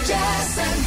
Jess and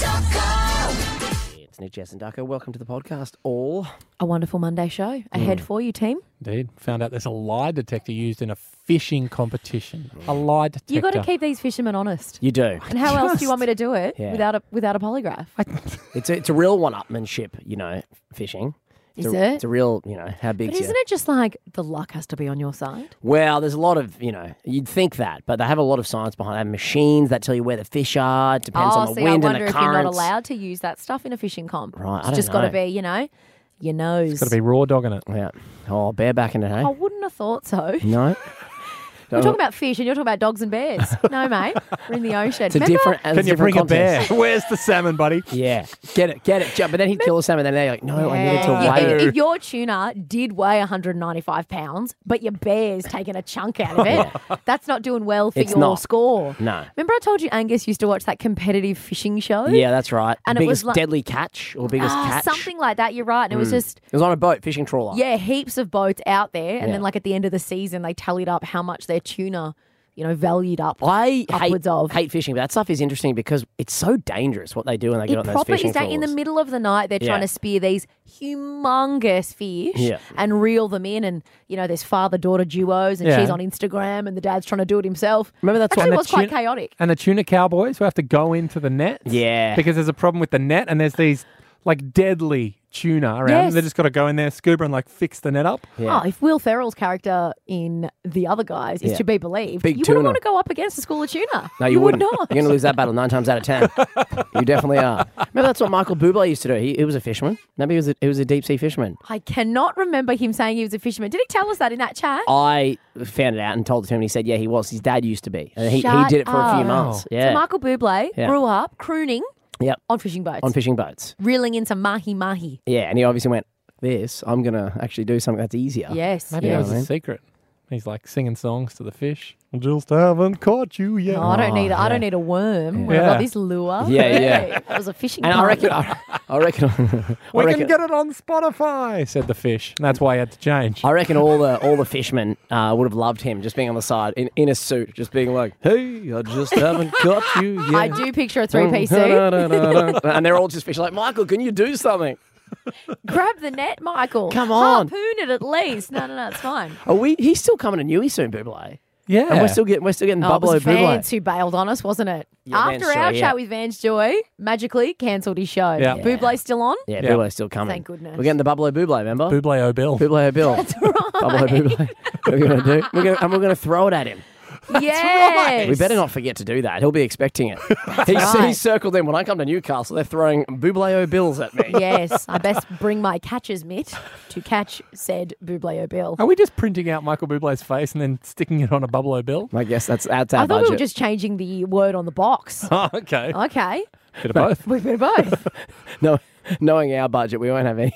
Ducko. It's Nick, Jess and Ducko. Welcome to the podcast, all. A wonderful Monday show ahead for you, team. Indeed. Found out there's a lie detector used in a fishing competition. A lie detector. You got to keep these fishermen honest. You do. And how else do you want me to do it Yeah. without a polygraph? It's a real one-upmanship, fishing. Is it's it? It's a real, how big But isn't it just like the luck has to be on your side? Well, there's a lot of, you'd think that, but they have a lot of science behind it. They have machines that tell you where the fish are. It depends on the see, wind I and wonder the if you're not currents. allowed to use that stuff in a fishing comp. Right, I It's don't just got to know. be, your nose. It's got to be raw dogging it. Yeah. Oh, barebacking it, hey? I wouldn't have thought so. No? We're talking about fish and you're talking about dogs and bears. No, mate. We're in the ocean. It's a Remember? different. Can you bring a bear? contest. Where's the salmon, buddy? Yeah, get it. But then he'd kill the salmon. Then they're like, no, I needed to Yeah. weigh it. If your tuna did weigh 195 pounds, but your bear's taking a chunk out of it, that's not doing well for It's your not. score. No. Remember I told you Angus used to watch that competitive fishing show? Yeah, that's right. And The it was biggest like- deadly catch or biggest catch. Something like that. You're right. And it was just, It was on a boat, fishing trawler. heaps of boats out there. And Yeah. then, at the end of the season, they tallied up how much their tuna, valued up. I Upwards of. hate fishing, but that stuff is interesting because it's so dangerous what they do when they get It on those proper fishing is that in the trawlers. middle of the night they're Yeah. trying to spear these humongous fish Yeah. and reel them in, and there's father-daughter duos, and Yeah. she's on Instagram, and the dad's trying to do it himself. Remember that's Actually, what it was quite chaotic. And the tuna cowboys who have to go into the net. Yeah. Because there's a problem with the net and there's these deadly tuna around. Yes. They just got to go in there, scuba and fix the net up. Yeah. Oh, if Will Ferrell's character in The Other Guys is Yeah. to be believed, Big you tuna. wouldn't want to go up against a school of tuna. No, you wouldn't. Would not. You're going to lose that battle 9 times out of 10. You definitely are. Remember that's what Michael Bublé used to do. He was a fisherman. Remember he was a deep sea fisherman. I cannot remember him saying he was a fisherman. Did he tell us that in that chat? I found it out and told it to him, and he said, yeah, he was. His dad used to be. And he Shut did it for a few up. months. So Yeah. Michael Bublé Yeah. grew up crooning Yep. on fishing boats, On fishing boats. reeling in some mahi-mahi. Yeah, and he obviously went, I'm going to actually do something that's easier. Yes. Maybe yes. it was a secret. He's singing songs to the fish. Just haven't caught you yet. No, I don't need. I don't need a worm. When I've Yeah. got this lure. Yeah, yeah. Hey, that was a fishing. And pond. I reckon We can get it on Spotify, said the fish. And that's why he had to change. I reckon all the fishermen would have loved him just being on the side in a suit, just being like, "Hey, I just haven't got you yet." I do picture a three-piece suit. And they're all just fishing like, Michael, can you do something? Grab the net, Michael. Come on. Harpoon it at least. No, it's fine. He's still coming to Newey soon, Bublé. Yeah. And we're still getting Oh, it Bublo was Bublé. Vance who bailed on us, wasn't it? Yeah, After Vance our Joy, chat yeah. with Vance Joy, magically cancelled his show. Yeah. Bublé still on? Yeah, Yeah. Bublé's still coming. Thank goodness. We're getting the Bublo Bublé, remember? Bublé O'Bill. Bublé O'Bill. That's right. Bublo Bublé. What are we going to do? We're going to throw it at him. Yes. We better not forget to do that. He'll be expecting it. He circled in. When I come to Newcastle, they're throwing Bublé O'Bills at me. Yes, I best bring my catcher's mitt to catch said Bublé O'Bill. Are we just printing out Michael Bublé's face and then sticking it on a Bubble O'Bill? I guess that's our I thought budget. we were just changing the word on the box. Oh, okay. Okay. Bit of both. We've been both. No, knowing our budget, we won't have any.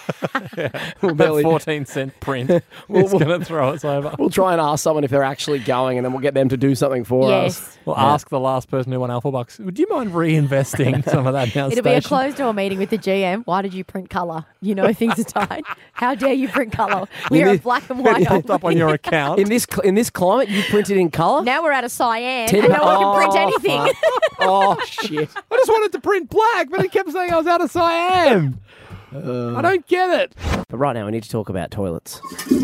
We'll That barely. 14-cent print is going to throw us over. We'll try and ask someone if they're actually going, and then we'll get them to do something for us. Yes. We'll ask the last person who won Alpha Bucks, would you mind reinvesting some of that in our It'll be a station? closed door meeting with the GM. Why did you print colour? You know things are tight. How dare you print colour? We're a black and white. Popped up on your account. In this climate, you print it in colour. Now we're out of cyan Ten- and no one can print Oh, anything. fuck. Oh shit! I just wanted to print black, but it kept saying I was out of cyan. I don't get it. But right now, we need to talk about toilets.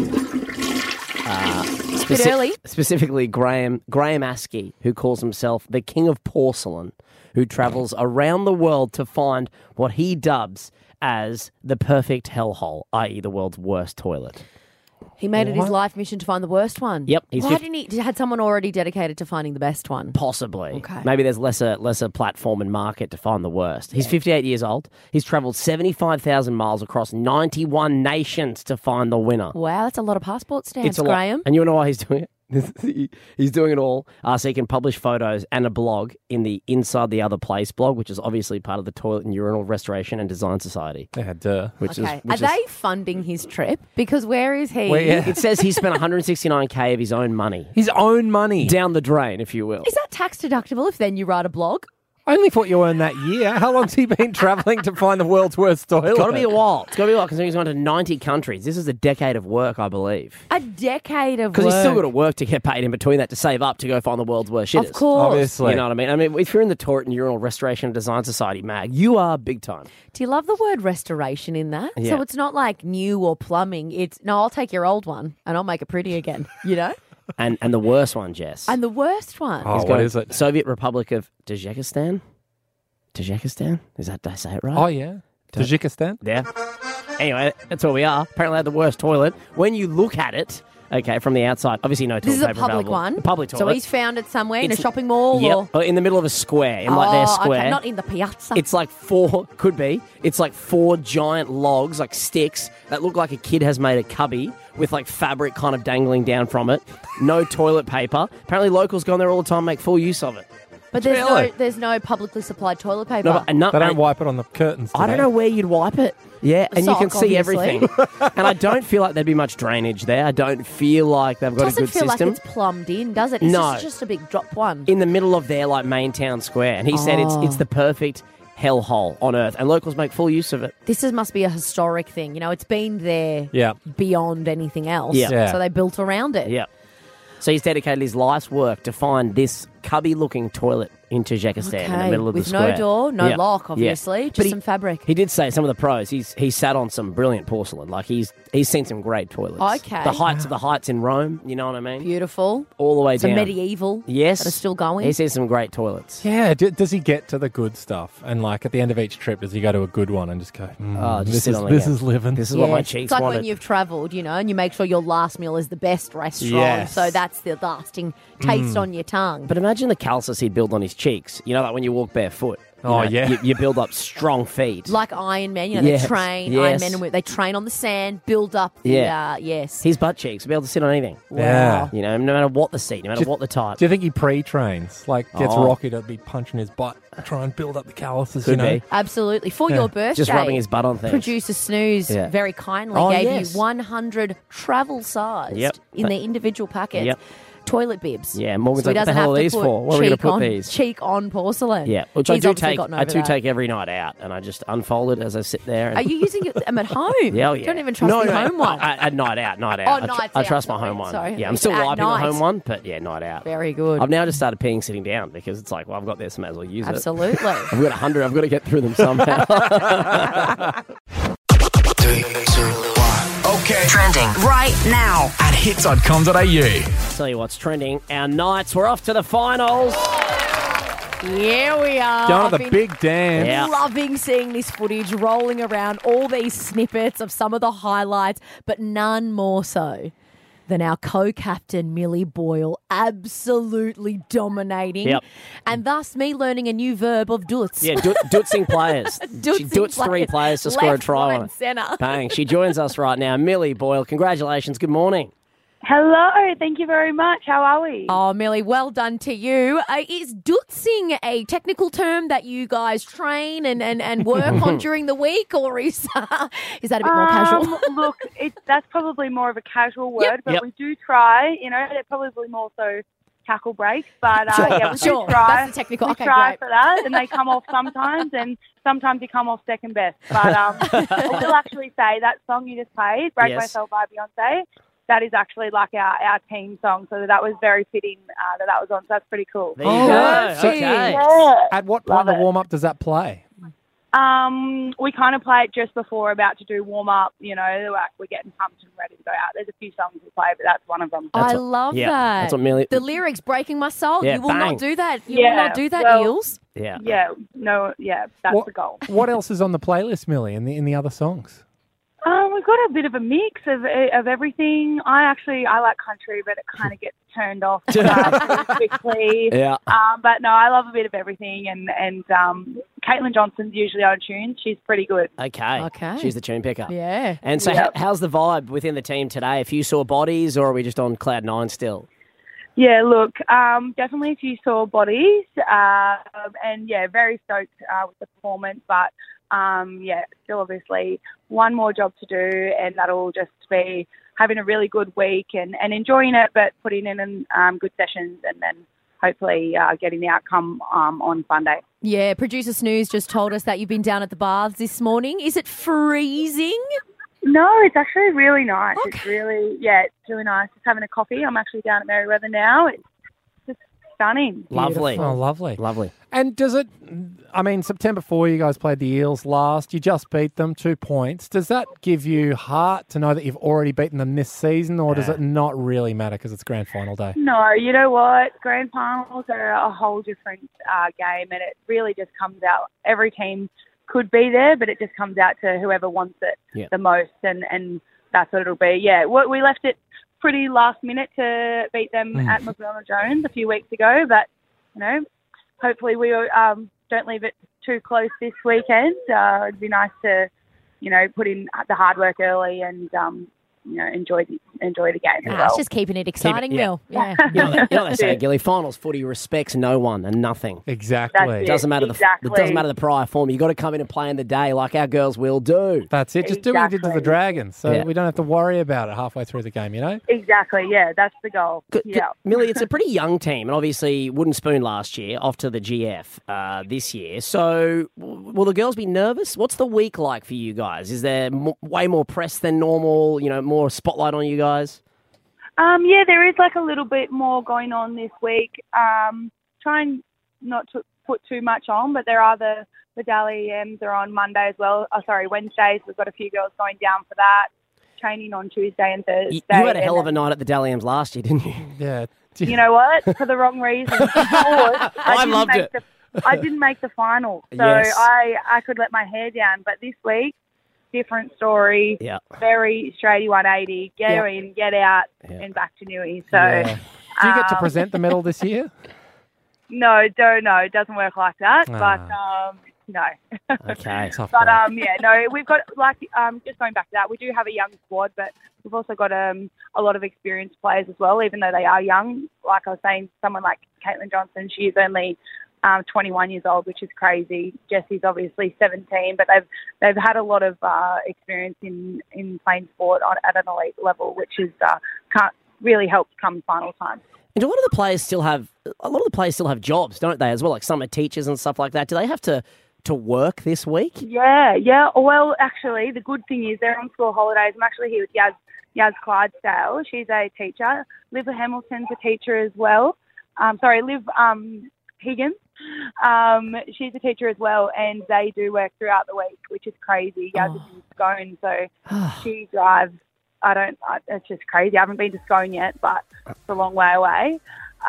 Bit early. Specifically, Graham Askey, who calls himself the King of Porcelain, who travels around the world to find what he dubs as the perfect hellhole, i.e., the world's worst toilet. He made it his life mission to find the worst one. Yep, he's Why 50 didn't he? Had someone already dedicated to finding the best one? Possibly. Okay. Maybe there's lesser platform and market to find the worst. He's 58 years old. He's travelled 75,000 miles across 91 nations to find the winner. Wow, that's a lot of passport stamps, It's a lot. Graham. And you know why he's doing it? He's doing it all so he can publish photos and a blog in the Inside the Other Place blog, which is obviously part of the Toilet and Urinal Restoration and Design Society. Yeah, duh. Which Okay. is, which Are they funding his trip? Because where is he? Well, yeah. It says he spent 169k of his own money His own money. down the drain, if you will. Is that tax deductible if then you write a blog? I only thought you earned that year. How long's he been travelling to find the world's worst toilet? It's got to be a while. It's got to be a while considering he's gone to 90 countries. This is a decade of work, I believe. A decade of work. Because he's still got to work to get paid in between that to save up to go find the world's worst shitters. Of course. Obviously. You know what I mean? I mean, if you're in the Toilet and Urinal Restoration and Design Society mag, you are big time. Do you love the word restoration in that? Yeah. So it's not like new or plumbing. It's, no, I'll take your old one and I'll make it pretty again, you know? And the worst one, Jess. And the worst one. Oh, what going is it? Soviet Republic of Tajikistan? Tajikistan? Is that, did I say it right? Oh, yeah. Tajikistan? Yeah. Anyway, that's where we are. Apparently, they had the worst toilet. When you look at it, okay, from the outside, obviously no toilet This is a paper public available. one. A public toilet. So he's found it somewhere in a It's- shopping mall Yep. or... In the middle of a square, in like their square. Okay, not in the piazza. It's like it's like four giant logs, like sticks, that look like a kid has made a cubby with like fabric kind of dangling down from it. No toilet paper. Apparently locals go in there all the time and make full use of it. but Really? there's no publicly supplied toilet paper. No, and They don't wipe it on the curtains today. I don't know where you'd wipe it. Yeah, and you can Sock, see obviously. everything. And I don't feel like there'd be much drainage there. I don't feel like they've got Doesn't a good feel system. like it's plumbed in, does it? It's No. just a big drop one. In the middle of their like main town square, and he said it's the perfect hellhole on earth, and locals make full use of it. Must be a historic thing. You know, it's been there Yeah. beyond anything else. Yeah. Yeah. So they built around it. Yeah. So he's dedicated his life's work to find this cubby-looking toilet in Tajikistan in the Okay, middle of with the square. no door, no Yeah. lock, Yeah. obviously, But just some fabric. He did say some of the pros. He sat on some brilliant porcelain. Like he's seen some great toilets. Okay. The heights of the heights in Rome. You know what I mean? Beautiful. All the way Some down. medieval. Yes. That are still going. He sees some great toilets. Yeah, does he get to the good stuff? And like at the end of each trip, does he go to a good one and just go, Just this sit is on it this again. is living? This is what my Yes. cheeks It's like wanted. when you've travelled, you know, and you make sure your last meal is the best restaurant. Yes. So that's the lasting taste on your tongue. But imagine the calluses he'd build on his cheeks. You know, like when you walk barefoot. You Oh, know, yeah. You build up strong feet. Like Iron Man, you know, Yes, they train, yes. Iron Man, they train on the sand, build up the, Yeah. yes. His butt cheeks would be able to sit on anything. Yeah. You know, no matter what the seat, no matter Just- what the type. Do you think he pre-trains? Like gets Oh. Rocky to be punching his butt, try and build up the calluses, Could you know? be. Absolutely. For your birthday. Just rubbing his butt on things. Producer Snooze Yeah. very kindly Oh, gave yes. you 100 travel-sized Yep. in their individual packets. Yep. Toilet bibs. Yeah, Morgan's so he like, what the doesn't hell have are to these put for? Where are we going to cheek put on- these? Cheek on porcelain. Yeah, which He's I obviously gotten over that. take every night out, and I just unfold it as I sit there. And Are you using them at home? Yeah, oh, yeah. Don't even trust the home one. At night out. Oh, I nights I out, trust my sorry, home one. sorry. Yeah, I'm still At wiping the night. home one, but yeah, night out. Very good. I've now just started peeing sitting down because it's like, well, I've got this, may as well use it. Absolutely. I've got 100. I've got to get through them somehow. 3, 2, 1. Okay. Trending right now. At hits.com.au. Tell you what's trending. Our Knights, we're off to the finals. Here we are. Down I've at the been big dance. Yeah. loving seeing this footage rolling around, all these snippets of some of the highlights, but none more so than our co-captain Millie Boyle absolutely dominating. Yep. And thus me learning a new verb of dutz. Yeah, dutzing players. She Dutzing dutzed 3 players to score a left, try right, on and it. centre. Bang. She joins us right now. Millie Boyle, congratulations. Good morning. Hello, thank you very much. How are we? Oh, Millie, well done to you. Is dutzing a technical term that you guys train and work on during the week, or is that a bit more casual? Look, that's probably more of a casual word, Yep. but Yep. we do try. You know, they're probably more so tackle breaks, but yeah, we Sure, do try. that's the technical. We Okay, try great. for that, and they come off sometimes, and sometimes you come off second best. But I will actually say that song you just played, "Break Yes. Myself" by Beyonce. That is actually like our team song, so that was very fitting that was on. So that's pretty cool. There you Oh, go. perfect. Okay. Yeah. At what point Love in the it. warm-up does that play? We kind of play it just before about to do warm up. You know, like we're getting pumped and ready to go out. There's a few songs we play, but that's one of them. I what- love Yeah, that. that's what Millie... The lyrics breaking my soul. Yeah, You will bang. not do that. You will Yeah, not do that, well- Eels. Yeah. Yeah, that's What- the goal. What else is on the playlist, Millie, in the other songs? We've got a bit of a mix of everything. I like country, but it kind of gets turned off pretty quickly. Yeah. But no, I love a bit of everything, and Caitlin Johnson's usually on tune. She's pretty good. Okay. Okay. She's the tune picker. Yeah. And so Yeah. how's the vibe within the team today? A few sore bodies, or are we just on cloud 9 still? Yeah, look, definitely a few sore bodies, and yeah, very stoked with the performance, but yeah, still obviously one more job to do, and that'll just be having a really good week and enjoying it, but putting in good sessions, and then hopefully getting the outcome on Sunday. Yeah, producer Snooze just told us that you've been down at the baths this morning. Is it freezing? No, it's actually really nice. Okay. It's really nice. Just having a coffee. I'm actually down at Merewether now. It's just stunning. Lovely. Beautiful. Oh, lovely. Lovely. And does it, September 4, you guys played the Eels last. You just beat them 2 points. Does that give you heart to know that you've already beaten them this season, or does it not really matter because it's grand final day? No, you know what? Grand finals are a whole different game, and it really just comes out. Every team could be there, but it just comes out to whoever wants it the most, and that's what it'll be. Yeah, we left it pretty last minute to beat them at McDonald Jones a few weeks ago, but, hopefully we don't leave it too close this weekend. It'd be nice to, put in the hard work early and, enjoy the game as well. It's just keeping it exciting, Mil. Yeah. You know what they say, Gilly, finals footy respects no one and nothing. Exactly. It doesn't matter it doesn't matter the prior form. You've got to come in and play in the day like our girls will do. That's it. Just do what you did to the Dragons, so we don't have to worry about it halfway through the game, Exactly, yeah, that's the goal. Millie, it's a pretty young team, and obviously Wooden Spoon last year, off to the GF this year. So will the girls be nervous? What's the week like for you guys? Is there way more press than normal, more spotlight on you guys? There is a little bit more going on this week. Trying not to put too much on, but there are the Dally EMs are on Monday as well. Wednesdays. We've got a few girls going down for that. Training on Tuesday and Thursday. You had a hell of a night at the Dally EMs last year, didn't you? Yeah. You know what? For the wrong reasons. I loved it. I didn't make the final, so yes. I could let my hair down. But this week, different story. Yeah. Very straighty 180. Get in, get out, and back to Newey. So, do you get to present the medal this year? No, it doesn't work like that. But no. Okay. But we've got just going back to that, we do have a young squad, but we've also got a lot of experienced players as well, even though they are young. Like I was saying, someone like Caitlin Johnson, she's only 21 years old, which is crazy. Jessie's obviously 17, but they've had a lot of experience in playing sport at an elite level, which is really helps come final time. And a lot of the players still have jobs, don't they, as well? Like some are teachers and stuff like that. Do they have to work this week? Yeah. Well, actually, the good thing is they're on school holidays. I'm actually here with Yaz Clydesdale. She's a teacher. Liv Hamilton's a teacher as well. Liv Higgins. She's a teacher as well, and they do work throughout the week, which is crazy. Yaz is in Scone, so she drives. It's just crazy. I haven't been to Scone yet, but it's a long way away.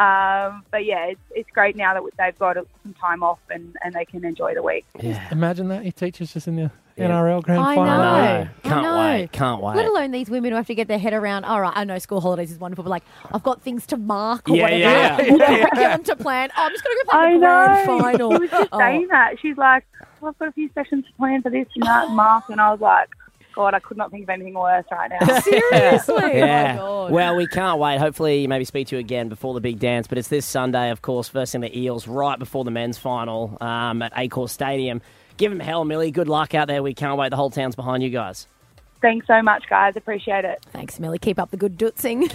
But yeah, it's great now that they've got some time off and they can enjoy the week. Yeah. Imagine that, your teacher's just in the NRL grand final. I know. Can't wait. Let alone these women who have to get their head around, all right, I know school holidays is wonderful, but I've got things to mark or whatever. Curriculum to plan. I'm just going to go play the grand final. She was just saying that. She's like, I've got a few sessions to plan for this and that, mark. And I was like, God, I could not think of anything worse right now. Seriously? Yeah. Oh, my God. Well, we can't wait. Hopefully, maybe speak to you again before the big dance. But it's this Sunday, of course, versing the Eels right before the men's final at Accor Stadium. Give them hell, Millie. Good luck out there. We can't wait. The whole town's behind you guys. Thanks so much, guys. Appreciate it. Thanks, Millie. Keep up the good dutzing.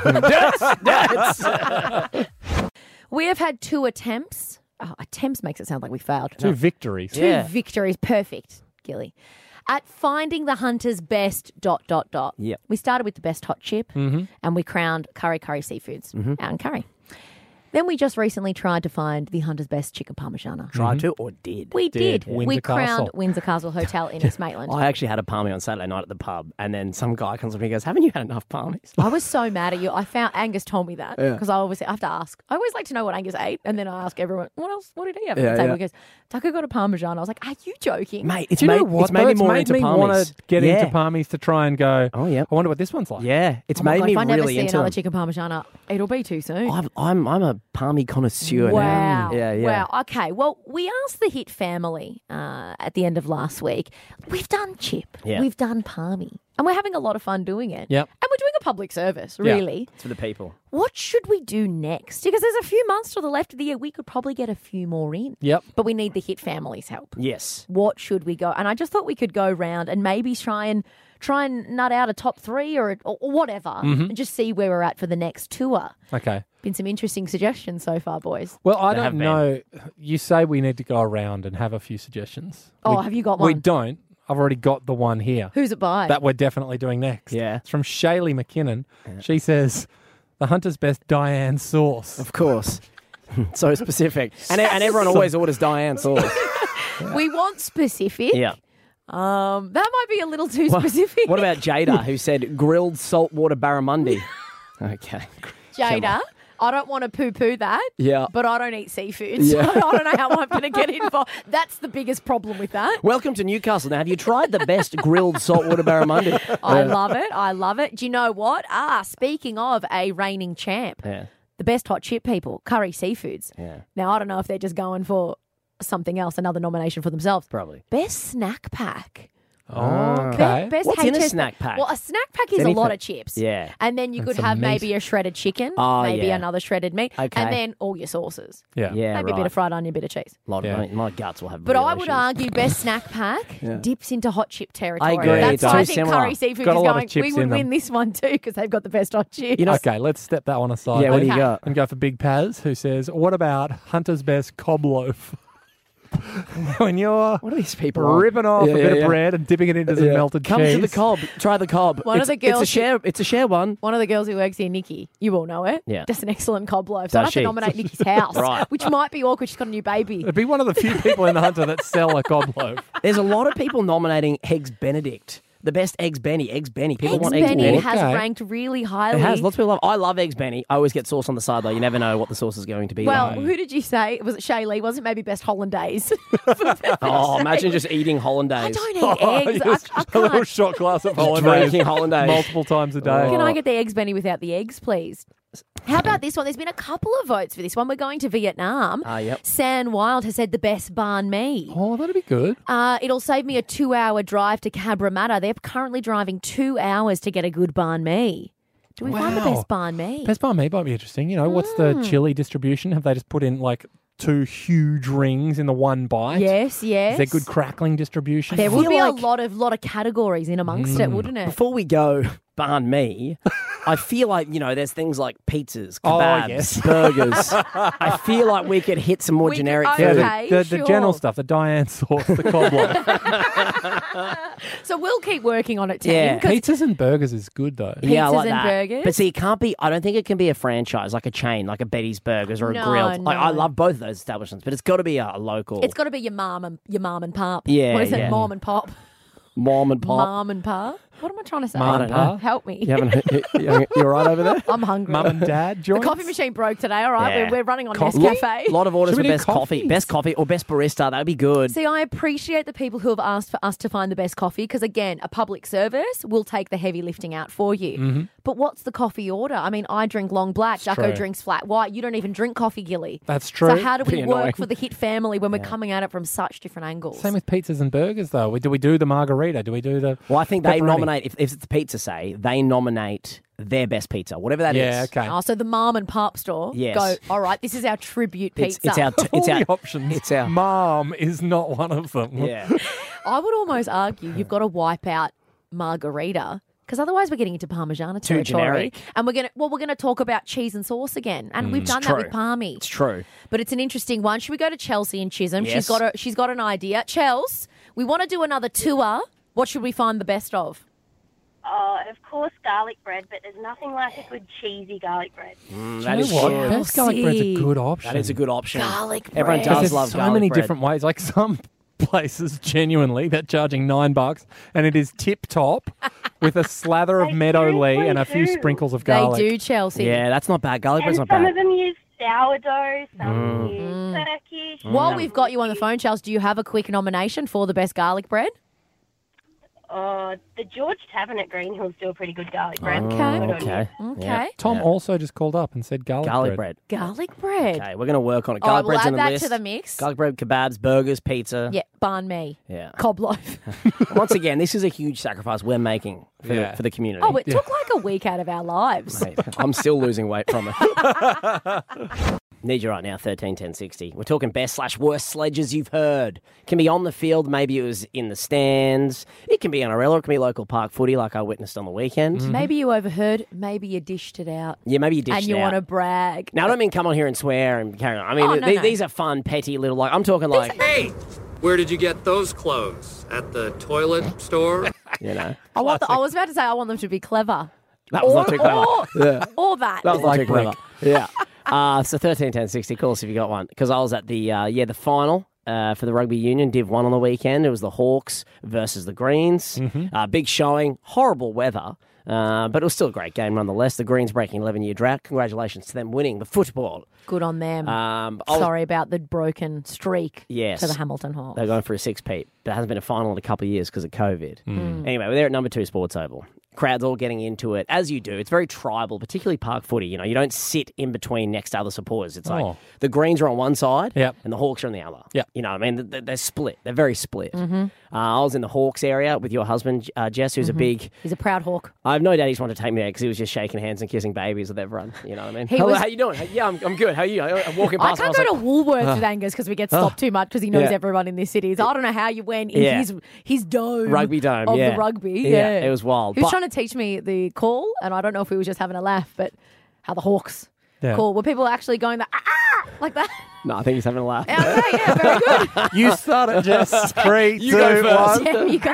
We have had 2 attempts. Oh, attempts makes it sound like we failed. 2 victories. 2 victories. Perfect, Gilly. At finding the hunter's best ... Yep. We started with the best hot chip and we crowned Curry Seafoods out in Curry. Then we just recently tried to find the hunter's best chicken parmigiana. Tried to or did? We did. Windsor We crowned Castle. Windsor Castle Hotel in East Maitland. I actually had a palmy on Saturday night at the pub, and then some guy comes up and goes, "Haven't you had enough palmies?" I was so mad at you. I found Angus told me that because I have to ask. I always like to know what Angus ate, and then I ask everyone, "What else? What did he have?" at the table? He goes, "Tucker got a parmesan." I was like, "Are you joking, Mate, it's Do you made, know what? it's made me It's more made into me palmies. want to get into palmies to try and go, Oh, yeah. I wonder what this one's like. Yeah, it's Oh my made God, me if I never really see into another them. chicken parmigiana, it'll be too soon." I'm a palmy connoisseur Wow. now. Yeah. Wow. Okay. Well, we asked the Hit family at the end of last week. We've done chip. Yeah. We've done palmy. And we're having a lot of fun doing it. Yep. And we're doing a public service, really. It's for the people. What should we do next? Because there's a few months to the left of the year. We could probably get a few more in. Yep. But we need the Hit family's help. Yes. What should we go? And I just thought we could go round and maybe try and try and nut out a top 3 or whatever, and just see where we're at for the next tour. Okay. Been some interesting suggestions so far, boys. Well, I There have don't been. know. You say we need to go around and have a few suggestions. Oh, have you got one? We don't. I've already got the one here Who's it by? that we're definitely doing next. Yeah. It's from Shaylee McKinnon. She says, the Hunter's Best Diane sauce. Of course. So specific. And everyone always orders Diane sauce. We want specific. Yeah. That might be a little too specific. What about Jada, who said grilled saltwater barramundi? Okay. Jada? I don't want to poo-poo that. Yeah. But I don't eat seafood, Yeah. so I don't know how I'm going to get involved. That's the biggest problem with that. Welcome to Newcastle. Now, have you tried the best grilled saltwater barramundi? I love it. I love it. Do you know what? Speaking of a reigning champ, Yeah. the best hot chip people, Curry Seafoods. Yeah. Now, I don't know if they're just going for something else, another nomination for themselves. Probably. Best snack pack. Okay. Best What's in a HS snack pack? Well, a snack pack is a lot anything. of chips. Yeah. And then you could some have meat. maybe a shredded chicken, Oh, maybe yeah. another shredded meat, Okay. and then all your sauces. Yeah. Yeah, Maybe right. a bit of fried onion, a bit of cheese. Lot of Yeah. my guts will have But real I would issues. argue best snack pack dips into hot chip territory. I agree. That's It's why too I think similar. Curry Seafood Got a is lot of going, chips we in would them. win this one too because they've got the best hot chips. You know, Okay, let's step that one aside. yeah, what do you Okay. got? And go for Big Paz, who says, what about Hunter's Best Cob Loaf? When you're What are these people on? ripping off Yeah, a bit yeah, of yeah. bread and dipping it into some Yeah. melted Come cheese. to the cob. Try the cob. One of It's- the girls- It's a share one. One of the girls who works here, Nikki, you all know it. Yeah. Does an excellent cob loaf. So I Does have to she? nominate Nikki's house, Right. which might be awkward. She's got a new baby. It'd be one of the few people in the Hunter that sell a cob loaf. There's a lot of people nominating Eggs Benedict. The best Eggs Benny. Eggs Benny. People Eggs want Eggs Benny Benny. has Okay. ranked really highly. It has. Lots of people love. I love Eggs Benny. I always get sauce on the side though. You never know what the sauce is going to be. Well, like. who did you say? Was it Shaylee? Was it maybe best hollandaise? Oh, imagine just eating hollandaise. I don't eat eggs. Just I a little can't. shot glass of Just hollandaise drinking hollandaise. multiple times a day. Can I get the eggs Benny without the eggs, please? How about this one? There's been a couple of votes for this one. We're going to Vietnam. Yep. San Wild has said the best banh mi. Oh, that'd be good. It'll save me a 2-hour drive to Cabramatta. They're currently driving 2 hours to get a good banh mi. Do we find the Wow. best banh mi? Best Banh Mi might be interesting. You know, what's the chili distribution? Have they just put in like 2 huge rings in the one bite? Yes, yes. Is there good crackling distribution? There would feel be like- a lot of categories in amongst it, wouldn't it? Before we go banh mi, I feel like, there's things like pizzas, Oh, kebabs, yes. burgers. I feel like we could hit some more We could- generic okay. food. Yeah, the sure. general stuff, the Diane sauce, the cob loaf. So we'll keep working on it, team. Yeah. 'cause Pizzas and burgers is good though. Yeah, I Pizzas like and that. burgers? But see, it can't be. I don't think it can be a franchise, like a chain, like a Betty's Burgers or a No, Grilled. Like, I no. love both of those establishments, but it's got to be a local. it's got to be your mom and pop. Yeah, What is it? yeah. Mom and pop. mom and pop. Mom and pop. What am I trying to say? Mom and pop? Help me. You haven't. You're right over there. I'm hungry. Mum and dad the joints. coffee machine broke today. All right, Yeah. we're running on Coffee? Nescafe. A lot of orders Should for we do best coffee, coffees? best coffee or best barista. That would be good. See, I appreciate the people who have asked for us to find the best coffee because, again, a public service will take the heavy lifting out for you. Mm-hmm. But what's the coffee order? I mean, I drink long black. Jacko true. drinks flat white. You don't even drink coffee, Gilly. That's true. So how do we Pretty work annoying. for the hit family when we're coming at it from such different angles? Same with pizzas and burgers though. Do we do the margarita? Do we do the Well, I think they pepperoni? nominate if it's the pizza. Say they nominate their best pizza, whatever that is. Yeah, okay. Oh, so the mom and pop store Yes. go, all right, this is our tribute It's, pizza. it's our. All It's our. the options. It's our. Mom is not one of them. Yeah. I would almost argue you've got to wipe out margarita because otherwise we're getting into Parmigiana territory. generic. And we're gonna talk about cheese and sauce again. And we've done that with true. Parmy. It's true. But it's an interesting one. Should we go to Chelsea in Chisholm? Yes. She's got an idea. Chels, we want to do another tour. What should we find the best of? Oh, of course, garlic bread, but there's nothing like a good cheesy garlic bread. That You is know what? true. Best garlic bread's a Chelsea. good option. That is a good option. Garlic Everyone bread. does There's love so garlic many bread. different ways. Like some places, genuinely, they're charging $9, and it is tip top with a slather of They meadow lee seriously and a few do. sprinkles of They garlic. do, Chelsea. Yeah, that's not bad. Garlic And bread's not some bad. of them use sourdough, some use Turkish. While some we've got you on the phone, Chels, do you have a quick nomination for the best garlic bread? The George Tavern at Green Hills do a pretty good garlic bread. Okay. Good on Okay. you. Okay. Yeah. Tom also just called up and said garlic, Garlic bread. Garlic bread. Okay, we're going to work on it. All right, Garlic we'll bread's add in the that list. to the mix. Garlic bread, kebabs, burgers, pizza. Yeah, banh mi. Yeah. Cob loaf. Once again, this is a huge sacrifice we're making for, Yeah. for the community. Oh, it took like a week out of our lives. Mate, I'm still losing weight from it. Need you right now, 13 10 60. We're talking best/worst sledges you've heard. Can be on the field, maybe it was in the stands. It can be NRL or it can be local park footy like I witnessed on the weekend. Maybe you overheard, maybe you dished it out. Yeah, maybe you dished And you it out. want to brag. Now, I don't mean come on here and swear and carry on. I mean, Oh, no. these are fun, petty little, like, I'm talking like, Hey, where did you get those clothes? At the toilet store? you know, I was about to say I want them to be clever. that was not too clever. Yeah. Or that. That was not Like too clever. Blink. Yeah. So 13 10 60. Call us if you got one. Because I was at the the final for the rugby union, Div 1 on the weekend. It was the Hawks versus the Greens. Big showing, horrible weather. But it was still a great game nonetheless. The Greens breaking 11-year drought. Congratulations to them winning the football. Good on them. I Sorry about the broken streak Yes. to the Hamilton Hawks. They're going for a six-peat. There hasn't been a final in a couple of years because of COVID. Anyway, we're there at number 2 Sports Oval. Crowds all getting into it, as you do. It's very tribal, particularly park footy. You know, you don't sit in between next to other supporters. It's like the Greens are on one side Yep. and the Hawks are on the other. Yep. You know what I mean? They're split. They're very split. I was in the Hawks area with your husband, Jess, who's a big... He's a proud Hawk. I have no doubt he's wanted to take me there because he was just shaking hands and kissing babies with everyone. You know what I mean? He Hello, was- how you doing? Yeah, I'm good. How are you? I'm walking I past can't and go I was to Woolworths with Angus because we get stopped too much because he knows Yeah. everyone in this city. So I don't know how you went in Yeah. his dome. Rugby dome, Of yeah. the rugby. Yeah, it was wild. He was But- trying to teach me the call, and I don't know if he was just having a laugh, but how the Hawks Yeah. call. Were people actually going like that? No, I think he's having a laugh. Okay, yeah, very good. You start it, Jess. 3, You 2, go first. 1. Damn, you guys.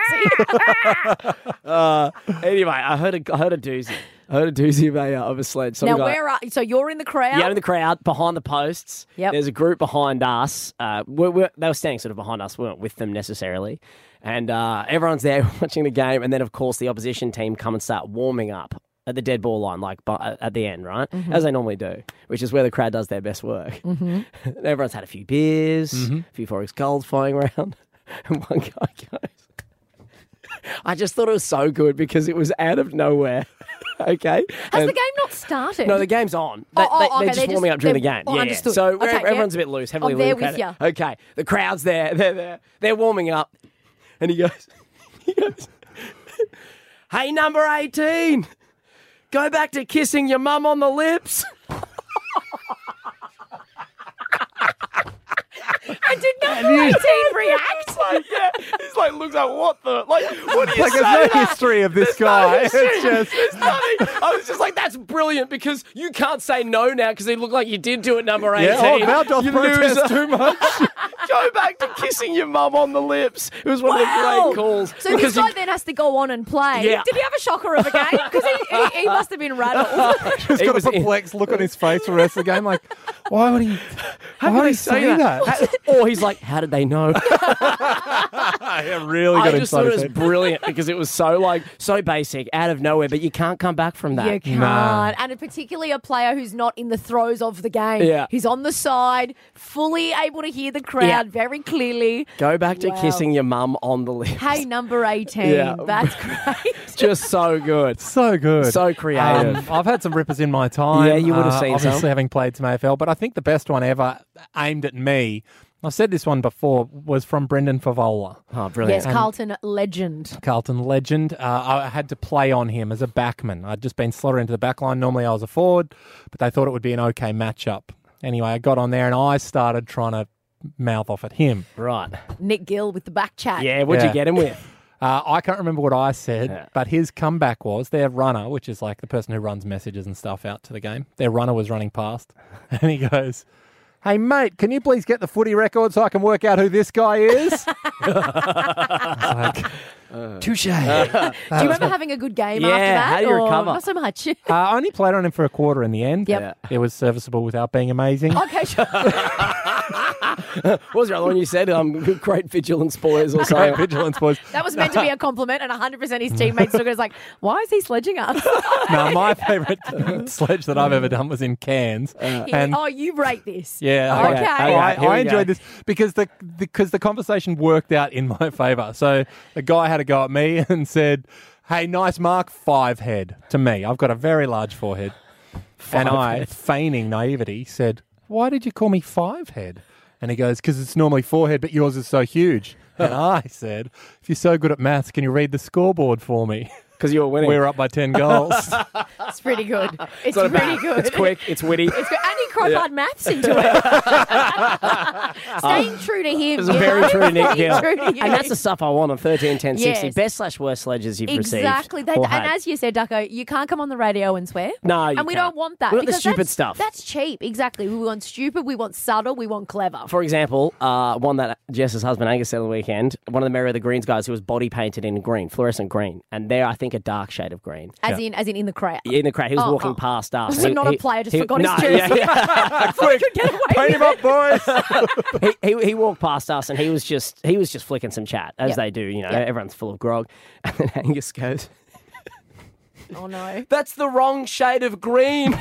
Anyway, I heard a doozy. I heard a doozy of a sled. Some Now, guy- where are so you're in the crowd? Yeah, in the crowd, behind the posts. Yep. There's a group behind us. They were standing sort of behind us. We weren't with them necessarily. And everyone's there watching the game. And then, of course, the opposition team come and start warming up at the dead ball line, like at the end, right? As they normally do, which is where the crowd does their best work. And everyone's had a few beers, a few Forex Golds flying around. And one guy goes, I just thought it was so good because it was out of nowhere. Okay. Has And- the game not started? no, the game's on. Oh, okay, They're just warming up during the game. oh, Yeah, understood. So Okay, everyone's yeah. a bit loose, heavily I'm there lubricated. with ya. Okay, the crowd's there. They're warming up, and he goes, "Hey, number 18, go back to kissing your mum on the lips." I did number 18 react. Like, yeah, he's like, looks like, what the, like, what do you Like, say? there's no history of this guy. It's just, It's there's nothing. I was just like, that's brilliant because you can't say no now because it looked like you did do it number 18. Yeah, Val does You protest loser. too much. Go back to kissing your mum on the lips. It was one of the Wow. great calls. So this Because guy you- then has to go on and play. Yeah. Did he have a shocker of a game? Because he must have been rattled. He's He got a was in- perplexed look on his face for the rest of the game. Like, why would he? How Why could would he he say that? Or he's like, how did they know? Yeah, really I got just thought inside it his was head. brilliant because it was so basic, out of nowhere, but you can't come back from that. You can't. Nah. And particularly a player who's not in the throes of the game. Yeah. He's on the side, fully able to hear the crowd Yeah. very clearly. Go back to Wow. kissing your mum on the lips. Hey, number 18. Yeah. That's great. Just so good. So good. So creative. I've had some rippers in my time. Yeah, you would have seen obviously some. having played some AFL, but I think the best one ever aimed at me, I've said this one before, was from Brendan Favola, Oh, brilliant. Yes, Carlton legend. Carlton legend. I had to play on him as a backman. I'd just been slotted into the back line. Normally I was a forward, but they thought it would be an okay matchup. Anyway, I got on there and I started trying to mouth off at him. Right. Nick Gill with the back chat. Yeah, what'd you Yeah. get him with? I can't remember what I said, Yeah. but his comeback was their runner, which is like the person who runs messages and stuff out to the game. Their runner was running past, and he goes, "Hey, mate, can you please get the footy record so I can work out who this guy is?" I was like, touche. Do you remember having a good game Yeah, after that? how do you or recover? Not so much. I only played on him for a quarter in the end. Yep. It was serviceable without being amazing. Okay, sure. What was the other one you said? Great vigilance boys or Great something. vigilance, boys. That was meant to be a compliment, and 100% his teammates took it as like, why is he sledging us? Now, my favourite sledge that I've ever done was in Cairns. And Oh, you rate this. yeah, Okay. Okay, here I we enjoyed go. this because the conversation worked out in my favour. So the guy had a go at me and said, "Hey, nice mark, 5 head." To me, I've got a very large forehead, and I, feigning naivety, said, "Why did you call me 5 head?" And he goes, "Because it's normally 4 head, but yours is so huge." And I said, "If you're so good at maths, can you read the scoreboard for me?" because you were winning. We were up by 10 goals. It's pretty good. It's not pretty bad. good. It's quick. It's witty. It's good. And he crowbarred maths into it. Staying true to him. It's a very true Nick Staying deal. true to you. And that's the stuff I want on 13, 10, 60. Yes. Best/worst sledges you've received. Exactly. or And had. as you said, Ducko, you can't come on the radio and swear. No, you And we can't. don't want that. We want the because stupid that's- stuff. That's cheap. Exactly. We want stupid, we want subtle, we want clever. For example, one that Jess's husband Angus said on the weekend, one of the Mary of the Greens guys who was body painted in green, fluorescent green, and there I think a dark shade of green. As in the crowd. In the crowd, he was Oh, walking oh. past us. So not a player, just forgot his jersey. Quick, Get away Paint with him up, boys. he walked past us and he was just flicking some chat as Yep. they do. You know, Yep. everyone's full of grog, and then Angus goes, Oh no. "That's the wrong shade of green."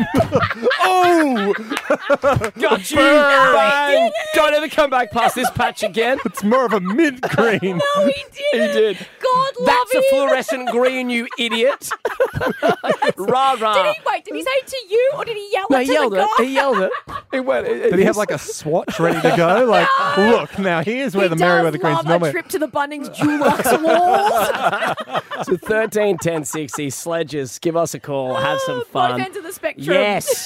Oh, got you! Bang! Don't ever come back past this patch again. It's more of a mint green. No, he He didn't. did. God love That's him. a fluorescent green, you idiot! Rah rah. Did he say it to you or did he yell No, it he to yelled the it. guy? He yelled it. He went. Did he have like a swatch ready to go? Like, look, now here's where the Merriweather Greens love a normally... trip to the Bunnings Dulux walls. So 13, 10, 60 sledges. Give us a call. Have some Both fun. ends of the spectrum. Yes.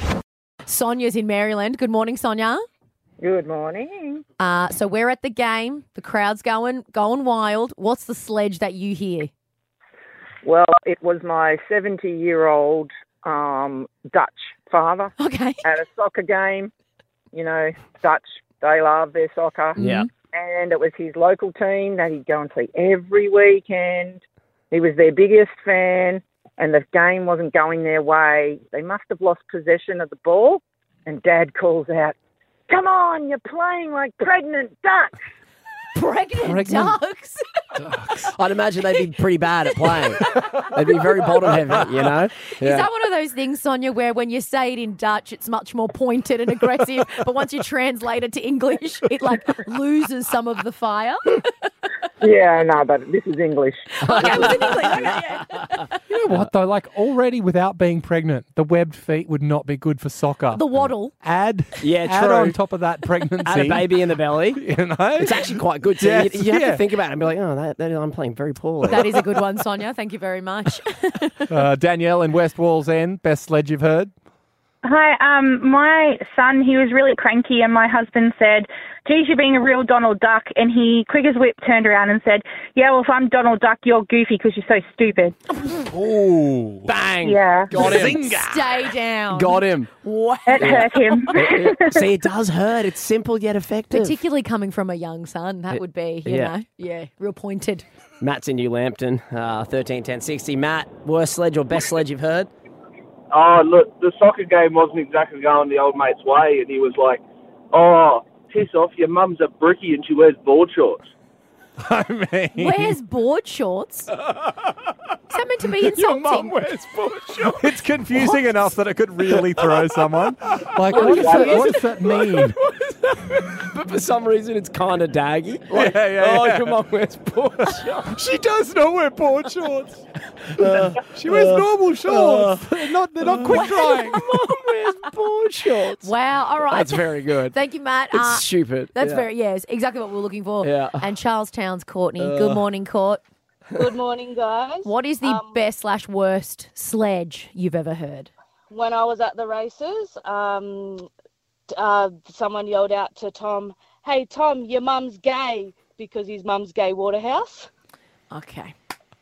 Sonia's in Maryland. Good morning, Sonia. Good morning. So we're at the game. The crowd's going wild. What's the sledge that you hear? Well, it was my 70-year-old Dutch father Okay. at a soccer game. You know, Dutch, they love their soccer. Yeah. And it was his local team that he'd go and see every weekend. He was their biggest fan, and the game wasn't going their way. They must have lost possession of the ball, and Dad calls out, "Come on, you're playing like pregnant ducks." Pregnant ducks. I'd imagine they'd be pretty bad at playing. They'd be very bottom heavy, you know? Is that one of those things, Sonia, where when you say it in Dutch, it's much more pointed and aggressive, but once you translate it to English, it like loses some of the fire? Yeah, no, but this is English. Okay, it was in English. Okay, yeah. You know what, though? Like, already without being pregnant, the webbed feet would not be good for soccer. The waddle. Add true. on top of that pregnancy. Add a baby in the belly. You know? It's actually quite good too. Yes, You have yeah. to think about it and be like, oh, I'm playing very poorly. That is a good one, Sonia. Thank you very much. Danielle in West Walls End, best sledge you've heard? Hi, my son, he was really cranky and my husband said, "Geez, you're being a real Donald Duck." And he, quick as whip, turned around and said, "Yeah, well, if I'm Donald Duck, you're Goofy because you're so stupid." Ooh. Bang. Yeah. Got him. Stay down. Got him. Wow. It hurt him. See, it does hurt. It's simple yet effective. Particularly coming from a young son, that would be, you yeah. know, real pointed. Matt's in New Lambton, 13, 10, 60. Matt, worst sledge or best sledge you've heard? Oh, look, the soccer game wasn't exactly going the old mate's way, and he was like, "Oh, piss off, your mum's a brickie and she wears board shorts." I mean... Wears board shorts? Is that meant to be Your insulting? mum wears board shorts. It's confusing enough that it could really throw someone. Like, I'm what does that mean? But for some reason, it's kind of daggy. Like, Yeah. oh, come on, where's board shorts? She does not wear board shorts. She wears normal shorts. They're not quick drying. Where's board shorts? Wow, all right. That's very good. Thank you, Matt. It's stupid. That's Yeah. yes, exactly what we were looking for. Yeah. And Charlestown's Courtney. Good morning, Court. Good morning, guys. What is the best/worst sledge you've ever heard? When I was at the races, someone yelled out to Tom, "Hey, Tom, your mum's gay," because his mum's gay Waterhouse. Okay.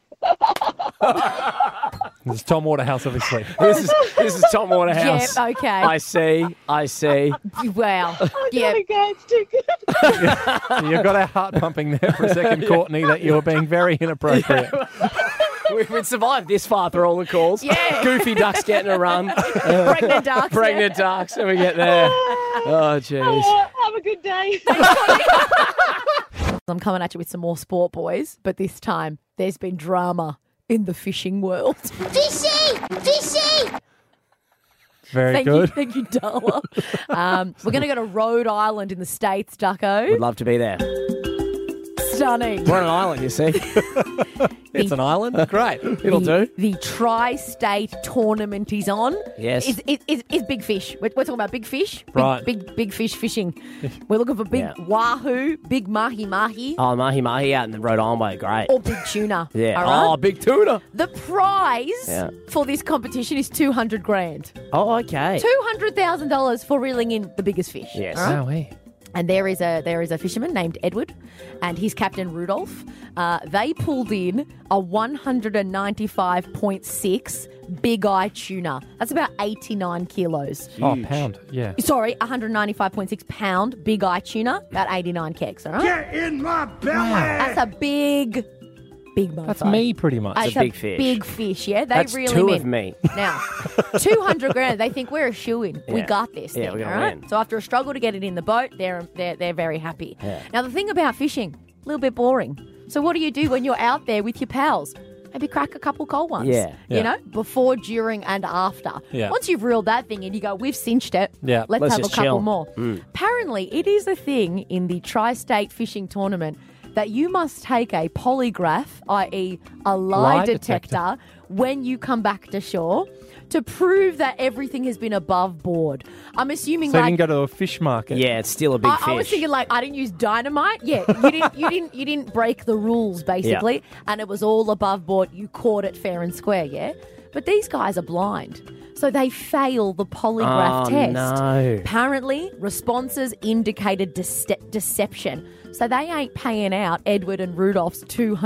This is Tom Waterhouse, obviously. This is Tom Waterhouse. Yep, okay. I see. Wow. Yeah. Okay, it's too good. You've got our heart pumping there for a second, Courtney, that you were being very inappropriate. We've survived this far through all the calls. Yeah. Goofy ducks getting a run. Pregnant ducks. Pregnant ducks, and we get there. Oh, jeez. Have a good day. I'm coming at you with some more sport, boys, but this time there's been drama in the fishing world. Fishy! Very good. Thank you, Darla. We're going to go to Rhode Island in the States, Ducko. Would love to be there. Stunning. We're on an island, you see. It's an island? Great. It'll do. The tri-state tournament is on. Yes. It's big fish. We're talking about big fish. Right. Big fish fishing. We're looking for big wahoo, big mahi-mahi, Oh, mahi-mahi out in the Rhode Island way. Great. or big tuna. Yeah. All right? Oh, big tuna. The prize Yeah. for this competition is $200,000. Oh, okay. $200,000 for reeling in the biggest fish. Yes. all right? And there is a fisherman named Edward and his captain Rudolph. They pulled in a 195.6 big eye tuna. That's about 89 kilos. Oh, pound. Yeah. Sorry, 195.6 pound big eye tuna, about 89 kegs, all right? Get in my belly! That's a big mofo. That's me, pretty much. That's a big fish. Big fish, yeah? They That's really two mean. of me. Now, $200,000. They think we're a shoo-in. We Yeah. got this Yeah, thing, we're all gonna right? win. So after a struggle to get it in the boat, they're very happy. Yeah. Now, the thing about fishing, a little bit boring. So what do you do when you're out there with your pals? Maybe crack a couple cold ones. Yeah. You know, before, during, and after. Yeah. Once you've reeled that thing in, you go, we've cinched it. Yeah. Let's Let's have a just couple chill. more. Apparently, it is a thing in the tri-state fishing tournament that you must take a polygraph, i.e. a lie detector, when you come back to shore to prove that everything has been above board. I'm assuming So you like can go to a fish market. Yeah, it's still a big fish. I was thinking like I didn't use dynamite. Yeah, you didn't break the rules basically, and it was all above board. You caught it fair and square, yeah. But these guys are blind, so they fail the polygraph test. No. Apparently, responses indicated deception. So they ain't paying out Edward and Rudolph's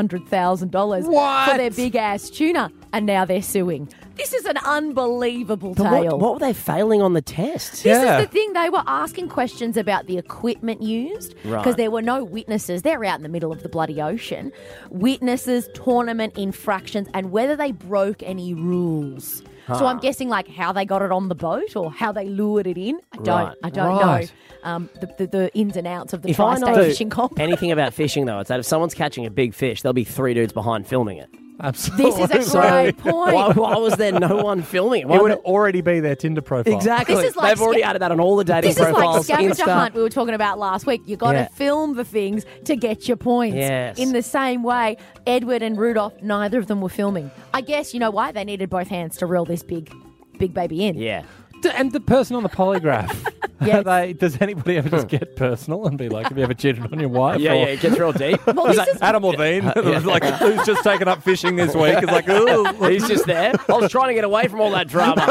$200,000 for their big ass tuna, and now they're suing. This is an unbelievable But tale. what were they failing on the test? This is the thing. They were asking questions about the equipment used because Right. there were no witnesses. They're out in the middle of the bloody ocean. Witnesses, tournament infractions, and whether they broke any rules. So I'm guessing like how they got it on the boat or how they lured it in. I don't Right. know the ins and outs of the If I tri-state know fishing comp. anything about fishing, though, it's that if someone's catching a big fish, there'll be 3 dudes behind filming it. Absolutely. This is a great point. Why was there no one filming it? Why It would would- already be their Tinder profile. Exactly. This is like They've already added that on all the dating This is like profiles. scavenger Insta. hunt we were talking about last week. You got to Yeah. film the things to get your points. Yes. In the same way, Edward and Rudolph, neither of them were filming. I guess you know why they needed both hands to reel this big baby in. Yeah. And the person on the polygraph, Yes. does anybody ever just get personal and be like, have you ever cheated on your wife? Yeah, Or- it gets real deep. Well, Is this that is Adam Levine, like, who's just taken up fishing this week, is like, ooh. He's just there. I was trying to get away from all that drama.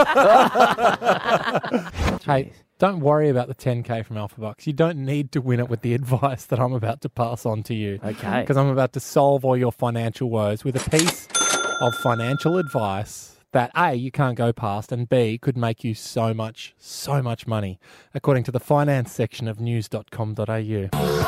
Hey, don't worry about the 10K from Alpha Bucks. You don't need to win it with the advice that I'm about to pass on to you. Okay. Because I'm about to solve all your financial woes with a piece of financial advice that A, you can't go past, and B, could make you so much money, according to the finance section of news.com.au.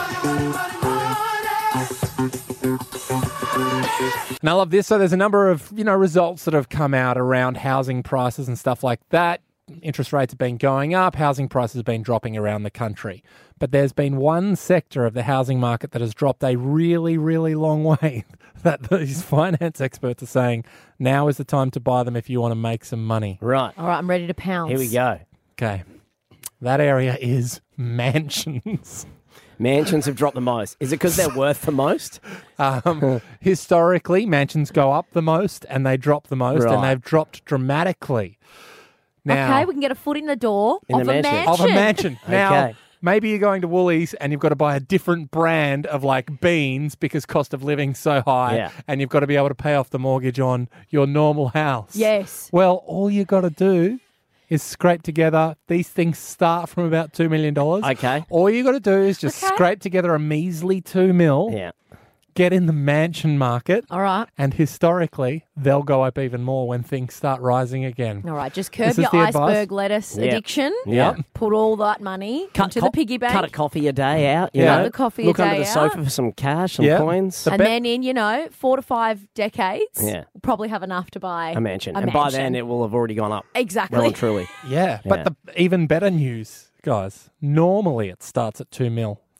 And I love this. So there's a number of, results that have come out around housing prices and stuff like that. Interest rates have been going up. Housing prices have been dropping around the country. But there's been one sector of the housing market that has dropped a really, really long way that these finance experts are saying now is the time to buy them if you want to make some money. Right. all right. I'm ready to pounce. Here we go. Okay. That area is mansions. Mansions have dropped the most. Is it because they're worth the most? Historically, mansions go up the most and they drop the most, Right. and they've dropped dramatically. Now, Okay, we can get a foot in the door In of the a mansion. mansion. of a mansion. Now, Okay. maybe you're going to Woolies and you've got to buy a different brand of like beans because cost of living's so high, Yeah. and you've got to be able to pay off the mortgage on your normal house. Yes. Well, all you got to do is scrape together. These things start from about $2 million. Okay. All you got to do is just Okay. scrape together a measly $2 million. Yeah. Get in the mansion market. All right. And historically, they'll go up even more when things start rising again. All right. Just This curb is your the advice. iceberg lettuce Yep. addiction. Yep. Put all that money into the piggy bank. Cut a coffee a day out. You Yeah. know? Cut a coffee a Look under day the sofa out. for some cash, some Yeah. coins. and then in 4 to 5 decades, Yeah. we'll probably have enough to buy A mansion. a And by mansion. then, it will have already gone up. Exactly. Well and truly. Yeah, but Yeah. the even better news, guys, normally it starts at $2 million.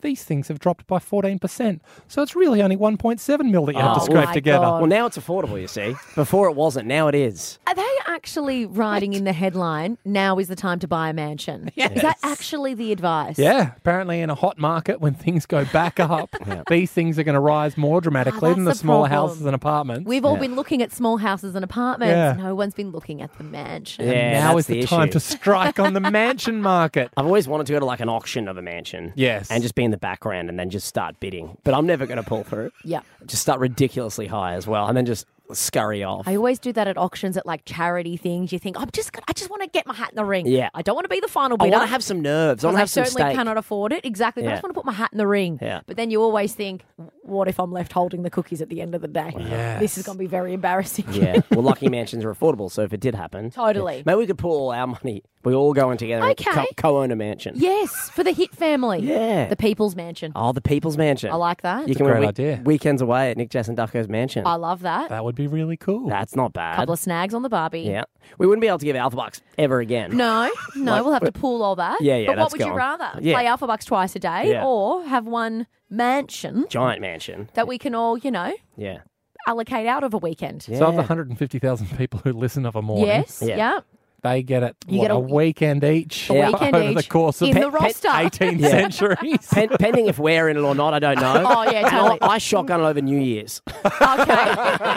these things have dropped by 14%. So it's really only 1.7 mil that you have to scrape my together. God. Well, now it's affordable, you see. Before it wasn't. Now it is. Are they actually writing in the headline, now is the time to buy a mansion? Is that actually the advice? Yeah, apparently in a hot market when things go back up, these things are going to rise more dramatically than the that's the smaller problem. houses and apartments. We've all been looking at small houses and apartments. Yeah. No one's been looking at the mansion. Yeah, now that's is the time issue. to strike on the mansion market. I've always wanted to go to like an auction of a mansion. Yes. And just be in the background and then just start bidding. But I'm never going to pull through. Yeah. Just start ridiculously high as well and then just scurry off. I always do that at auctions at like charity things. You think, I just want to get my hat in the ring. Yeah. I don't want to be the final I bidder. want to have some nerves. I want to I have some certainly stake. cannot afford it. Exactly. But I Yeah. just want to put my hat in the ring. Yeah. But then you always think, what if I'm left holding the cookies at the end of the day? Yes. This is going to be very embarrassing. Yeah. Well, lucky mansions are affordable, so if it did happen. Totally. Maybe we could pool all our money. We all go in together Okay. and co-own a mansion. Yes, for the Hit family. Yeah. The People's Mansion. Oh, the People's Mansion. I like that. You can great win idea. weekends away at Nick Jess and Duffco's mansion. I love that. That would be really cool. That's not bad. Couple of snags on the Barbie. Yeah. We wouldn't be able to give Alpha Bucks ever again. No, Like, we'll have to pool all that. Yeah, yeah, But what that's would you gone. rather? Yeah. Play Alpha Bucks twice a day Yeah. or have one mansion Giant mansion. that we can all, Yeah. allocate out of a weekend? Yeah. So of the 150,000 people who listen of a morning, Yes, Yeah. yeah. they get it You get a a- weekend each A weekend over the each course of in the roster. 18 Yeah. centuries. Pending if we're in it or not, I don't know. Oh, yeah, And totally. I shotgun it over New Year's. Okay.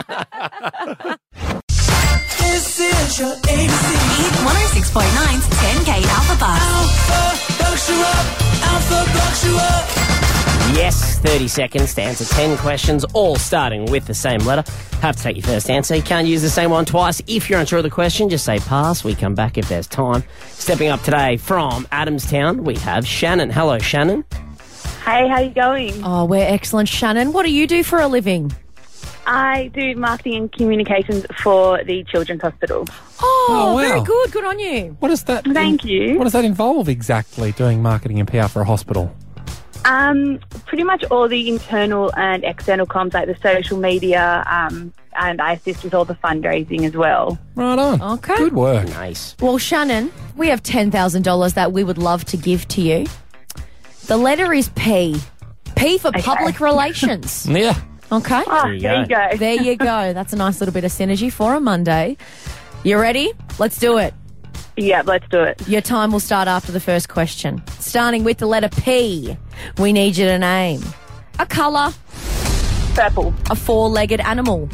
This is your ABC. Hit 106.9's 10K Alpha Bucks. Alpha bucks you up. Alpha bucks you up. Yes, 30 seconds to answer 10 questions, all starting with the same letter. Have to take your first answer. You can't use the same one twice. If you're unsure of the question, just say pass. We come back if there's time. Stepping up today from Adamstown, we have Shannon. Hello, Shannon. Hey, how you going? Oh, we're excellent. Shannon, what do you do for a living? I do marketing and communications for the Children's Hospital. Oh, wow. very good. Good on you. What does that? Thank you. What does that involve exactly? Doing marketing and PR for a hospital? Pretty much all the internal and external comms, like the social media, and I assist with all the fundraising as well. Right on. Okay. Good work. Nice. Well, Shannon, we have $10,000 that we would love to give to you. The letter is P. P for public relations. Yeah. Okay. Oh, you there you go. go. There you go. That's a nice little bit of synergy for a Monday. You ready? Let's do it. Yeah, let's do it. Your time will start after the first question. Starting with the letter P, we need you to name a colour, Purple. a four-legged animal,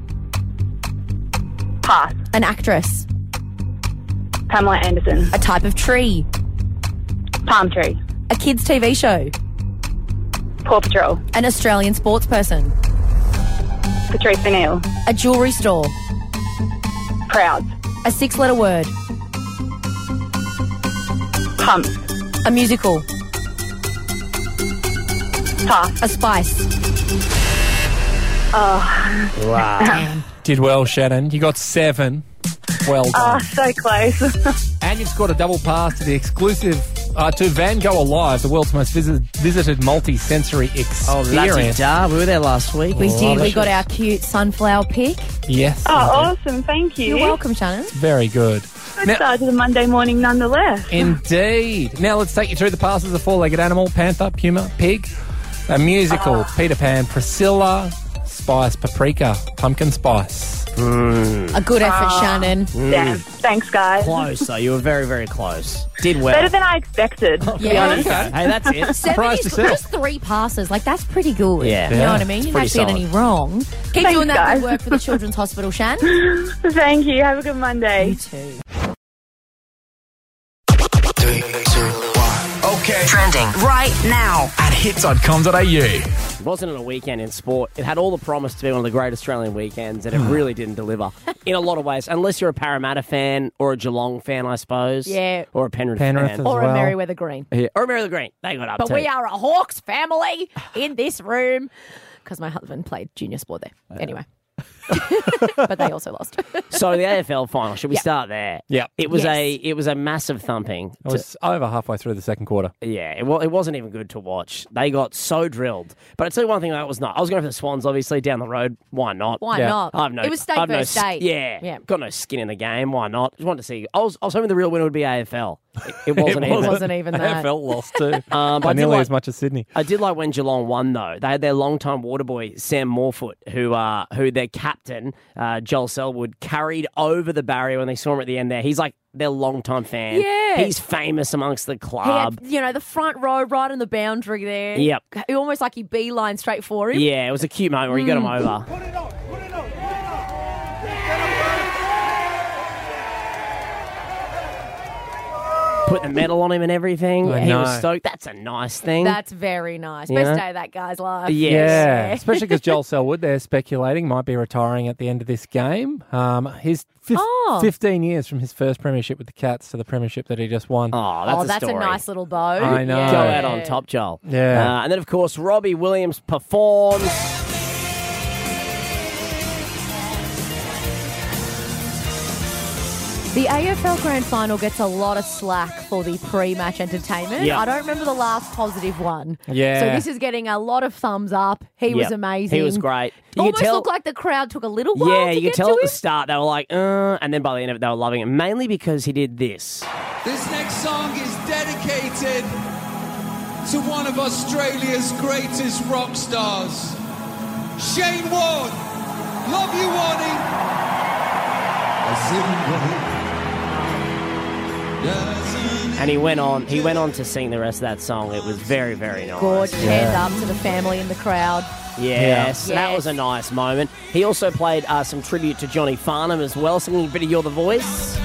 Pass. an actress, Pamela Anderson. a type of tree, Palm tree. a kids' TV show, Paw Patrol. an Australian sports person, Patrice O'Neill. a jewellery store, Proud. a six-letter word, Pump. a musical, Pass. a spice. Wow. Did well, Shannon. You got 7. Well Oh, done. so close. And you've scored a double pass to the exclusive to Van Gogh Alive, the world's most visited multi-sensory Oh, experience. da. We were there last week. We did. We got it. our cute sunflower pic. Yes. Oh, awesome. Thank you. You're welcome, Shannon. Very good. Good start to the Monday morning nonetheless. Indeed. Now let's take you through the passes. A four-legged animal, panther, puma, pig. A musical, Peter Pan, Priscilla, spice, paprika, pumpkin spice. A good effort, Shannon. Damn. Thanks, guys. Close, though. You were very, very close. Did well. Better than I expected, to be Yeah. honest. Okay. Hey, that's it. 7 Surprised is yourself. just 3 passes. Like, that's pretty good. Yeah. You know Yeah. what I mean? You didn't It's actually pretty get any wrong. Keep Thanks, doing that guys. good work for the Children's Hospital, Shan. Thank you. Have a good Monday. You too. 3, 2, 1. Okay. Trending right now. At hits.com.au. It wasn't on a weekend in sport. It had all the promise to be one of the great Australian weekends, and it really didn't deliver in a lot of ways. Unless you're a Parramatta fan or a Geelong fan, I suppose. Yeah. Or a Penrith Penrith fan. as Or well. a Merriweather Green. Yeah. Or a Merriweather Green. They got up But too. we are a Hawks family in this room because my husband played junior sport there. Anyway. but they also lost. So the AFL final, should we start there? Yep. It was Yes. it was a massive thumping. It was over halfway through the second quarter. Yeah, it wasn't even good to watch. They got so drilled. But I'd tell you one thing that was not. I was going for the Swans, obviously, down the road. Why not? Why not? It was state versus state. Yeah, got no skin in the game. Why not? Just wanted to see. I was hoping the real winner would be AFL. It wasn't even. It wasn't even that. AFL lost too. But By I did nearly like- as much as Sydney. I did like when Geelong won, though. They had their longtime water boy, Sam Morefoot, who their captain, Joel Selwood, carried over the barrier when they saw him at the end there. He's like their longtime fan. Yeah. He's famous amongst the He club. had, the front row right on the boundary there. Yep. Almost like he beelined straight for him. Yeah, it was a cute moment where he got him over. Put the medal on him and everything. I He know. was stoked. That's a nice thing. That's very nice. You Best know? day of that guy's life. Yes. Yeah, especially because Joel Selwood, they're speculating, might be retiring at the end of this game. His 15 years from his first premiership with the Cats to the premiership that he just won. Oh, that's a story. nice little bow. I know. Go out on top, Joel. Yeah. And then, of course, Robbie Williams performs. The AFL Grand Final gets a lot of slack for the pre-match entertainment. Yeah. I don't remember the last positive one. Yeah. So this is getting a lot of thumbs up. He was Yep. amazing. He was great. You Almost could tell, looked like the crowd took a little while yeah, to you get could tell to at the him. start they were like, and then by the end of it they were loving it, mainly because he did this. This next song is dedicated to one of Australia's greatest rock stars, Shane Warne. Love you, Warnie. And he went on to sing the rest of that song. It was very, very nice. Gorgeous. Hands up to the family in the crowd. Yes, Yeah. that Yes. was a nice moment. He also played some tribute to Johnny Farnham as well, singing a bit of You're the Voice.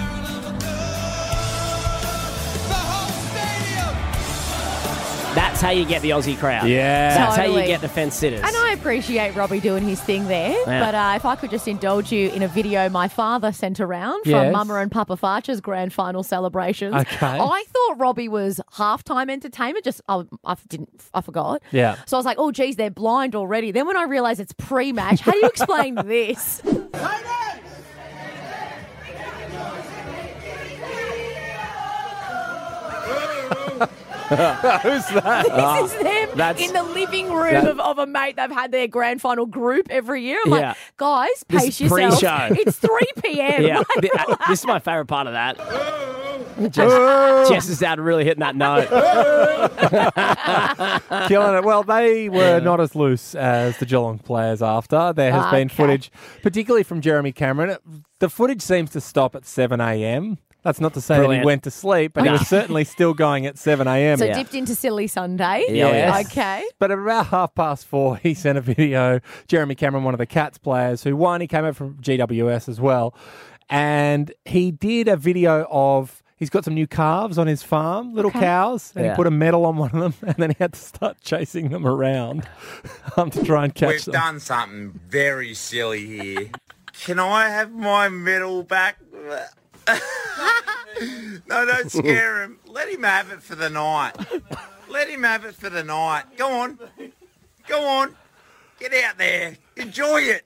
That's how you get the Aussie crowd. Yeah. That's how Totally. you get the fence sitters. And I appreciate Robbie doing his thing there. Yeah. But if I could just indulge you in a video my father sent around from Yes. Mama and Papa Farcher's grand final celebrations. Okay. I thought Robbie was halftime entertainment. I forgot. Yeah. So I was like, oh, geez, they're blind already. Then when I realised it's pre-match, how do you explain this? Who's that? This is them that's- in the living room of a mate. They've had their grand final group every year. I'm Yeah. like, guys, This pace is yourself. pre-show. It's 3 p.m. Yeah, this is my favourite part of that. Jess's dad really hitting that note. Killing it. Well, they were not as loose as the Geelong players after. There has been Okay. footage, particularly from Jeremy Cameron. The footage seems to stop at 7 a.m. That's not to say that Brilliant. he went to sleep, but he was certainly still going at 7 a.m. So dipped into Silly Sunday. Yes. Okay. But at about 4:30, he sent a video. Jeremy Cameron, one of the Cats players, who won, he came up from GWS as well. And he did a video of, he's got some new calves on his farm, little cows, and Yeah. he put a medal on one of them, and then he had to start chasing them around to try and catch We've them. done something very silly here. Can I have my medal back? No, don't scare him. Let him have it for the night. Let him have it for the night. Go on. Go on. Get out there. Enjoy it.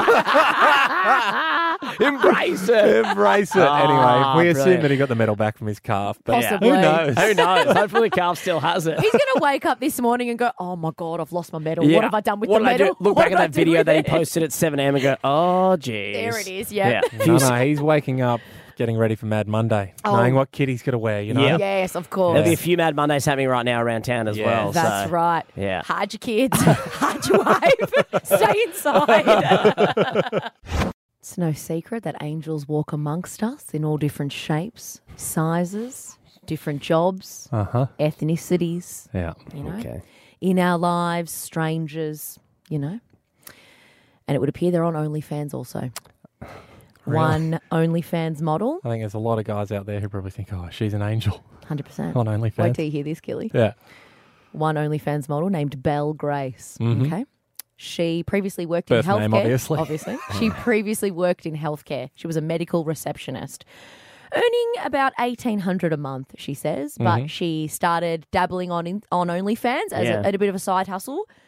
Embrace it. Embrace it. Ah, Anyway, we assume brilliant. that he got the medal back from his calf. But Possibly. who knows? Who knows? Hopefully the calf still has it. He's going to wake up this morning and go, oh, my God, I've lost my medal. Yeah. What have I done with What the did I do? medal? Look What back did at I that do video with that he it? posted at 7 a.m. and go, oh, geez. There it is, yeah. No, he's waking up, getting ready for Mad Monday, knowing what kit he's going to wear, you know? Yeah. Yes, of course. There'll be a few Mad Mondays happening right now around town as well. That's so, right. Yeah. Hide your kids. Hide your wife. Stay inside. It's no secret that angels walk amongst us in all different shapes, sizes, different jobs, ethnicities, Yeah. you know, Okay. in our lives, strangers, you know. And it would appear they're on OnlyFans also. One OnlyFans model, I think there's a lot of guys out there who probably think, oh, she's an angel 100%. on OnlyFans. Wait till you hear this, Killy. Yeah. One OnlyFans model named Belle Grace. Mhm. Okay. She previously worked Birth in healthcare. name, obviously. She previously worked in healthcare. She was a medical receptionist, earning about $1,800 a month, she says. But she started dabbling on OnlyFans as Yeah. a bit of a side hustle.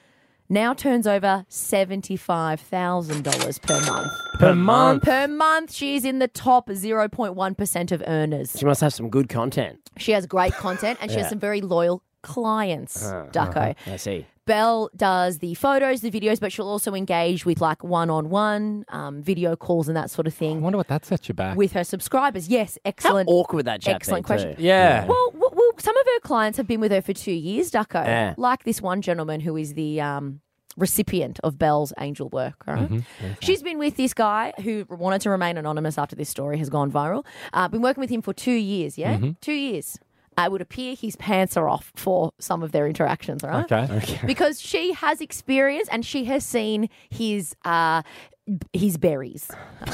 now turns over $75,000 per month. Per month? Per month, she's in the top 0.1% of earners. She must have some good content. She has great content and she has Yeah. some very loyal clients, Ducko. I see. Belle does the photos, the videos, but she'll also engage with like one-on-one video calls and that sort of thing. I wonder what that sets you back. With her subscribers. Yes, excellent. How awkward that chat Excellent been question. too. Yeah. Well, some of her clients have been with her for 2 years, Ducko. Yeah. Like this one gentleman who is the recipient of Belle's angel work. Right? She's been with this guy who wanted to remain anonymous after this story has gone viral. Been working with him for 2 years, yeah? 2 years. It would appear his pants are off for some of their interactions, right? Okay. Because she has experience and she has seen his berries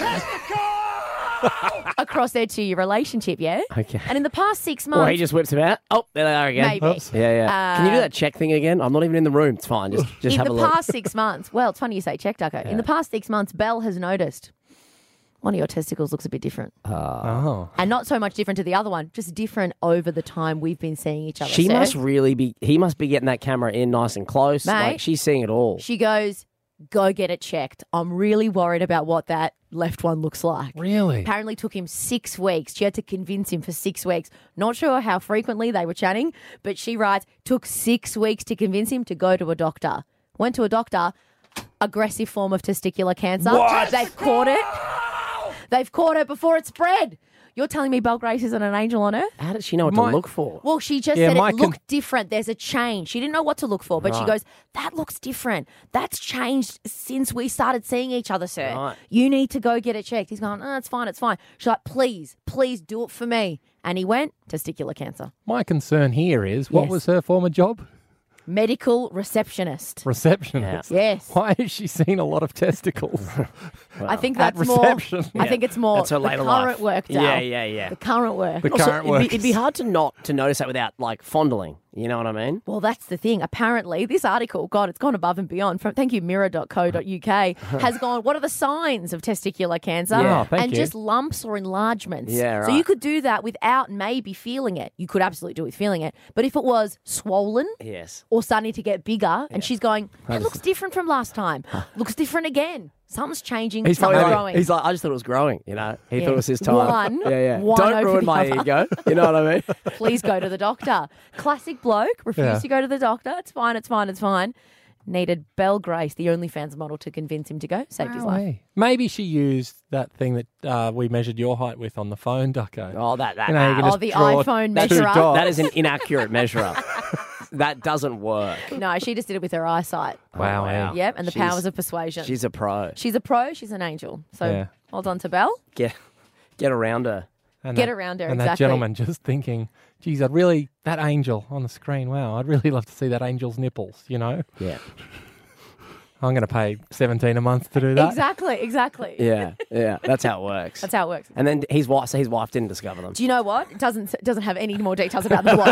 across their 2-year relationship, yeah? Okay. And in the past 6 months... Well, he just whips him out. Oh, there they are again. Maybe. Oops. Yeah. Can you do that check thing again? I'm not even in the room. It's fine. Just in have the a look. past 6 months, well, it's funny you say check, Ducko. In the past 6 months, Belle has noticed one of your testicles looks a bit different. Oh. And not so much different to the other one, just different over the time we've been seeing each other. She sir. must really be. He must be getting that camera in nice and close. Mate. Like she's seeing it all. She goes, go get it checked. I'm really worried about what that left one looks like. Really? Apparently took him 6 weeks. She had to convince him for 6 weeks. Not sure how frequently they were chatting, but she writes, took 6 weeks to convince him to go to a doctor. Went to a doctor, aggressive form of testicular cancer. What? They've caught it. They've caught it before it spread. You're telling me Belle Grace isn't an angel on earth? How did she know what to look for? Well, she just said it looked different. There's a change. She didn't know what to look for, but she Right. goes, that looks different. That's changed since we started seeing each other, sir. Right. You need to go get it checked. He's going, it's fine, it's fine. She's like, please do it for me. And he went, testicular cancer. My concern here is, what Yes. was her former job? Medical receptionist. Receptionist. Yes. Why has she seen a lot of testicles? I think At that's more. reception. I think it's more That's her the later current life. work, Dale. Yeah. The current work. The Also, current it'd be hard to not to notice that without like fondling. You know what I mean? Well, that's the thing. Apparently, this article, God, it's gone above and beyond. Thank you, mirror.co.uk, has gone, what are the signs of testicular cancer? Yeah. Oh, thank and you. just lumps or enlargements. Yeah, So right. you could do that without maybe feeling it. You could absolutely do it with feeling it. But if it was swollen Yes. or starting to get bigger, and she's going, it looks different from last time. Looks different again. Something's changing. He's probably something's like, growing. he's like, I just thought it was growing. You know, he Yeah. thought it was his time. One Don't over ruin the my other. ego. You know what I mean? Please go to the doctor. Classic bloke, refused Yeah. to go to the doctor. It's fine. Needed Belle Grace, the OnlyFans model, to convince him to go. Saved his life. Hey. Maybe she used that thing that we measured your height with on the phone, Ducko. Oh, that. You know, you can Oh, just the draw iPhone two measurer. dots. That is an inaccurate measure. That doesn't work. No, she just did it with her eyesight. Wow. wow. Yep, and the She's- powers of persuasion. She's a pro. She's a pro. She's an angel. So Yeah. well done to Belle. Get around her. And Get around her, And exactly. that gentleman just thinking, geez, that angel on the screen, wow, I'd really love to see that angel's nipples, you know? Yeah. I'm going to pay $17 a month to do that. Exactly. Yeah. That's how it works. That's how it works. And then his wife didn't discover them. Do you know what? It doesn't have any more details about the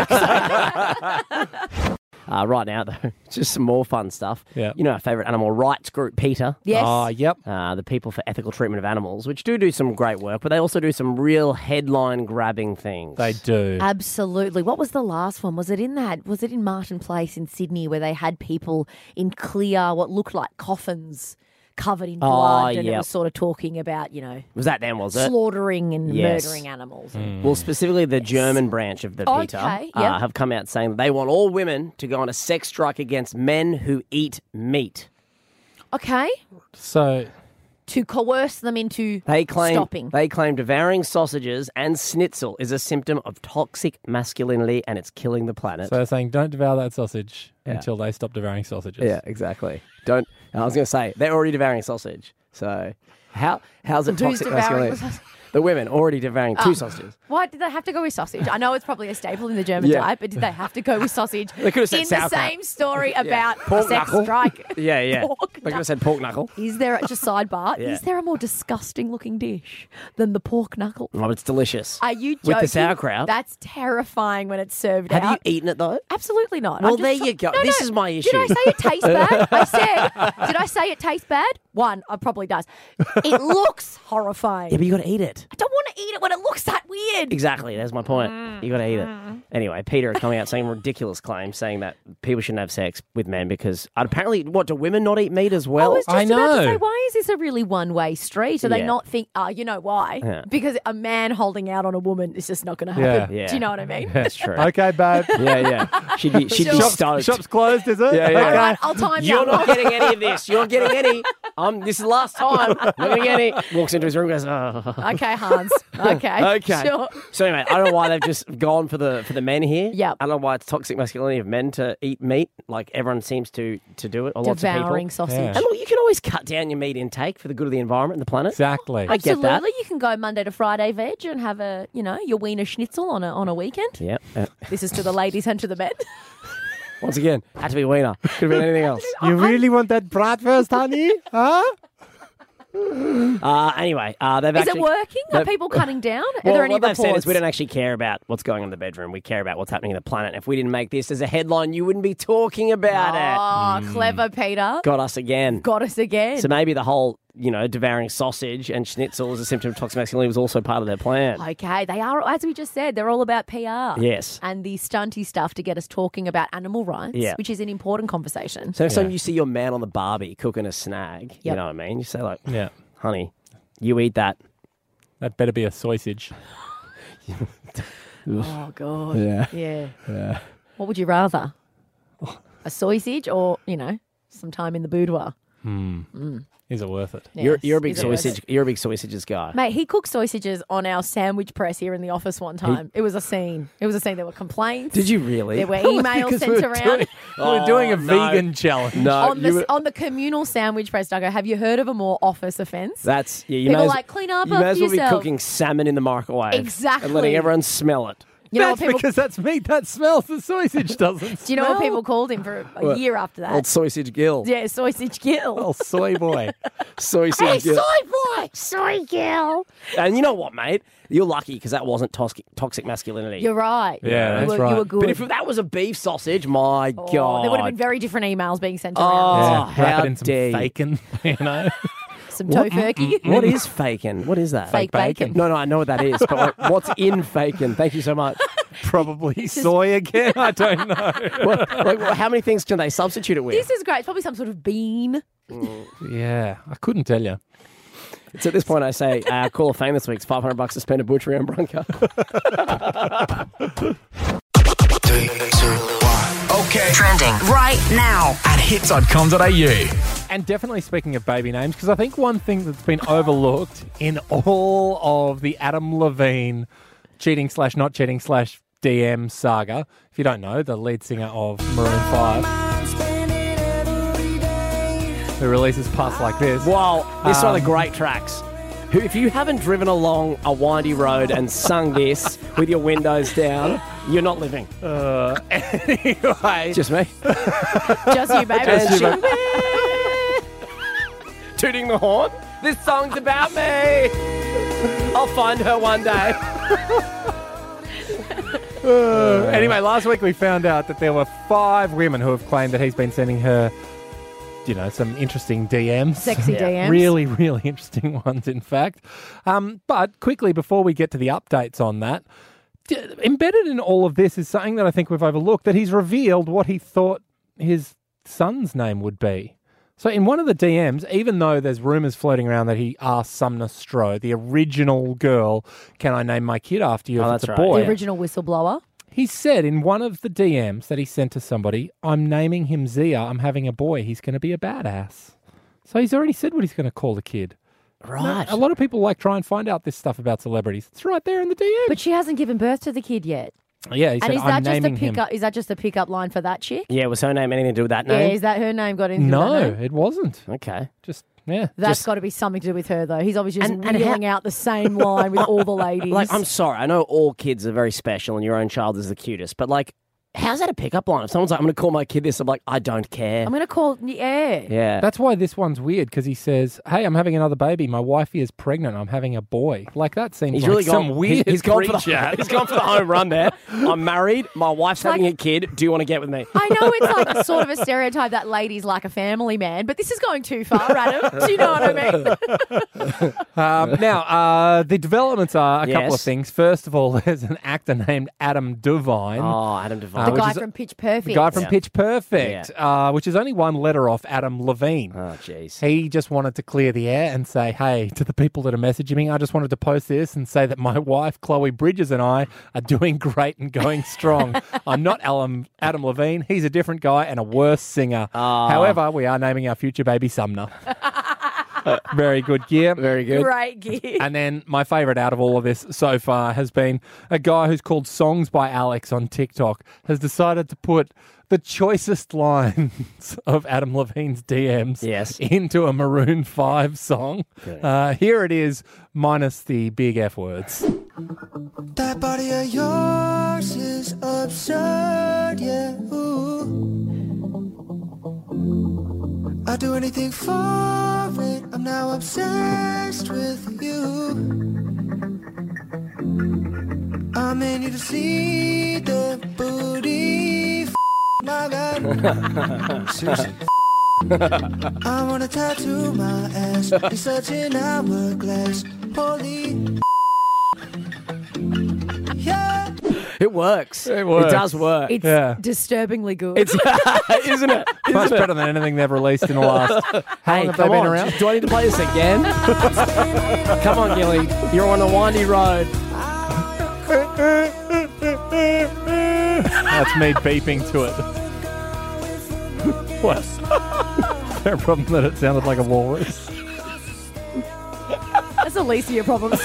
bloke. Right now, though, just some more fun stuff. Yeah. You know our favourite animal rights group, PETA. Yes. Oh, yep. The People for Ethical Treatment of Animals, which do some great work, but they also do some real headline-grabbing things. They do. Absolutely. What was the last one? Was it in Martin Place in Sydney where they had people in clear, what looked like coffins covered in blood, and it yep. was sort of talking about, you know, Was that them, was it? slaughtering and Yes. murdering animals. Well, specifically the German branch of the PETA Okay, yep. have come out saying that they want all women to go on a sex strike against men who eat meat. Okay. So, To coerce them into They claim stopping. devouring sausages and schnitzel is a symptom of toxic masculinity and it's killing the planet. so they're saying don't devour that sausage until they stop devouring sausages. Yeah, exactly. I was going to say, they're already devouring sausage. So how's it Who's toxic devouring masculinity? the sausage? The women already devouring two sausages. Why did they have to go with sausage? I know it's probably a staple in the German Yeah. diet, but did they have to go with sausage They could have said in the sauerkraut. same story about Pork a sex knuckle. strike? Yeah. Pork They could have said pork knuckle. Is there, just sidebar, Yeah. is there a more disgusting looking dish than the pork knuckle? Oh, but it's delicious. Are you joking? With the sauerkraut. That's terrifying when it's served Have out. you eaten it though? Absolutely not. Well, I'm just there you go. No, This no. is my issue. Did I say it tastes bad? Did I say it tastes bad? One, it probably does. It looks horrifying. Yeah, but you got to eat it. it. I don't want to eat it when it looks that weird. Exactly. That's my point. You got to eat it. Anyway, Peter coming out saying ridiculous claims, saying that people shouldn't have sex with men because apparently, do women not eat meat as well? I was just about to say, why is this a really one-way street? Do they Yeah. not think, you know why? Yeah. Because a man holding out on a woman is just not going to happen. Yeah. Do you know what I mean? That's true. Okay, babe. Yeah. She'd be stoked. Shop's closed, is it? Yeah. All right, I'll time You're that. not getting any of this. You're not getting any. This is the last time. Not going to get any. Walks into his room and goes, oh. Okay, Hans. Okay. Okay. Sure. So anyway, I don't know why they've just gone for the men here. Yep. I don't know why it's toxic masculinity of men to eat meat. Like everyone seems to do it. Or lots of Devouring people. sausage. And look, you can always cut down your meat intake for the good of the environment and the planet. Exactly. I get that. Absolutely. You can go Monday to Friday veg and have your wiener schnitzel on a weekend. Yeah. This is to the ladies and to the men. Once again, had to be wiener. Could have been anything else. You really want that bratwurst, honey? Huh? Anyway, they've Is actually... it working? Are they've- people cutting down? Are Well, there any what they've reports? said is we don't actually care about what's going on in the bedroom. We care about what's happening in the planet. If we didn't make this as a headline, you wouldn't be talking about it. Oh, clever, Peter. Got us again. Got us again. So maybe the whole, devouring sausage and schnitzel as a symptom of toxic masculinity was also part of their plan. Okay, they are, as we just said, they're all about PR. Yes. And the stunty stuff to get us talking about animal rights, Yeah. which is an important conversation. So next time you see your man on the barbie cooking a snag, you Yep. know what I mean? You say like, Yeah. honey, you eat that. That better be a sausage. Oh, God. Yeah. Yeah. What would you rather? A sausage or, some time in the boudoir? Is it worth it? Yes. You're a big Is it worth sausage. You're a big sausages guy. Mate, he cooked sausages on our sandwich press here in the office one time. It was a scene. There were complaints. Did you really? There were emails Because sent around. We're doing a no. vegan challenge. No, On the communal sandwich press, Duggo, have you heard of a more office offence? that's you People may as, like, clean up You may as after well be yourself. cooking salmon in the microwave, Exactly. and letting everyone smell it. You know That's what people? because that's meat that smells. The sausage doesn't. Do you know what smell. people called him for a What? year after that? Old sausage gill. Yeah, sausage gill. Oh, soy boy. Sausage Hey, gill. soy boy, soy gill. And you know what, mate? You're lucky because that wasn't toxic masculinity. You're right. Yeah, you that's were, right. You were good. But if that was a beef sausage, my Oh, God. there would have been very different emails being sent Oh, around. Yeah, wrap how it in some dare you. bacon, Some tofurkey. What is faking? What is that? Fake bacon. No, I know what that is, but like, what's in faking? Thank you so much. Probably soy again. I don't know. How many things can they substitute it with? This is great. It's probably some sort of bean. Yeah, I couldn't tell you. It's at this point I say, call of fame this week's $500 to spend a butchery on Bronco. 3, 2, 1. Okay. Trending right now. At hits.com.au. And definitely speaking of baby names, because I think one thing that's been overlooked in all of the Adam Levine cheating / not cheating / DM saga, if you don't know, the lead singer of Maroon 5, who releases Pass Like This. Wow, this is one of the great tracks. If you haven't driven along a windy road and sung this with your windows down, you're not living. Anyway. Just me. Just you, baby. Just you, baby. Tooting the horn. This song's about me. I'll find her one day. Anyway, last week we found out that there were 5 women who have claimed that he's been sending her, some interesting DMs. Sexy DMs. Really, really interesting ones, in fact. But quickly, before we get to the updates on that, embedded in all of this is something that I think we've overlooked, that he's revealed what he thought his son's name would be. So in one of the DMs, even though there's rumours floating around that he asked Sumner Stroh, the original girl, can I name my kid after you if it's a that's right. boy? The original whistleblower. He said in one of the DMs that he sent to somebody, I'm naming him Zia, I'm having a boy, he's going to be a badass. So he's already said what he's going to call the kid. Right. A lot of people try and find out this stuff about celebrities. It's right there in the DM. But she hasn't given birth to the kid yet. Yeah, he And said, is I'm that just a naming him. pickup? Is that just a pickup line for that chick? Yeah, was her name anything to do with that Yeah, name? is that her name got anything to do with No, that name? it wasn't. Okay. Just, yeah. That's got to be something to do with her, though. He's obviously just And how- wheeling out the same line with all the ladies. Like, I'm sorry, I know all kids are very special and your own child is the cutest, but like, how's that a pickup line? If someone's like, I'm going to call my kid this, I'm like, I don't care. I'm going to call, Yeah. That's why this one's weird, because he says, hey, I'm having another baby. My wifey is pregnant. I'm having a boy. Like, that seems He's like really some weird he's gone for pre-chat. he's gone for the home run there. I'm married. My wife's having a kid. Do you want to get with me? I know it's like a sort of a stereotype that ladies like a family man, but this is going too far, Adam. Do you know what I mean? Now, the developments are a couple of Yes. things. First of all, there's an actor named Adam Devine. Oh, Adam Devine. The guy from Pitch Perfect. The guy from Pitch Perfect, which is only one letter off Adam Levine. Oh, jeez. He just wanted to clear the air and say, hey, to the people that are messaging me, I just wanted to post this and say that my wife, Chloe Bridges, and I are doing great and going strong. I'm not Adam Levine. He's a different guy and a worse singer. However, we are naming our future baby Sumner. Very good gear. Very good. Great gear. And then my favourite out of all of this so far has been a guy who's called Songs by Alex on TikTok has decided to put the choicest lines of Adam Levine's DMs into a Maroon 5 song. Here it is, minus the big F words. That body of yours is absurd, yeah. Ooh. I'd do anything for it. I'm now obsessed with you. I may need to see the booty. My God. Seriously. I want to tattoo my ass. It's such an hourglass. Holy. Yeah. It works. It works. It does work. It's disturbingly good. It's isn't it? Much better than anything they've released in the last. How long have they been around? Do I need to play this again? Come on, Gilly. You're on the windy road. That's me beeping to it. What? Is there a problem that it sounded like a walrus? That's the least of your problems.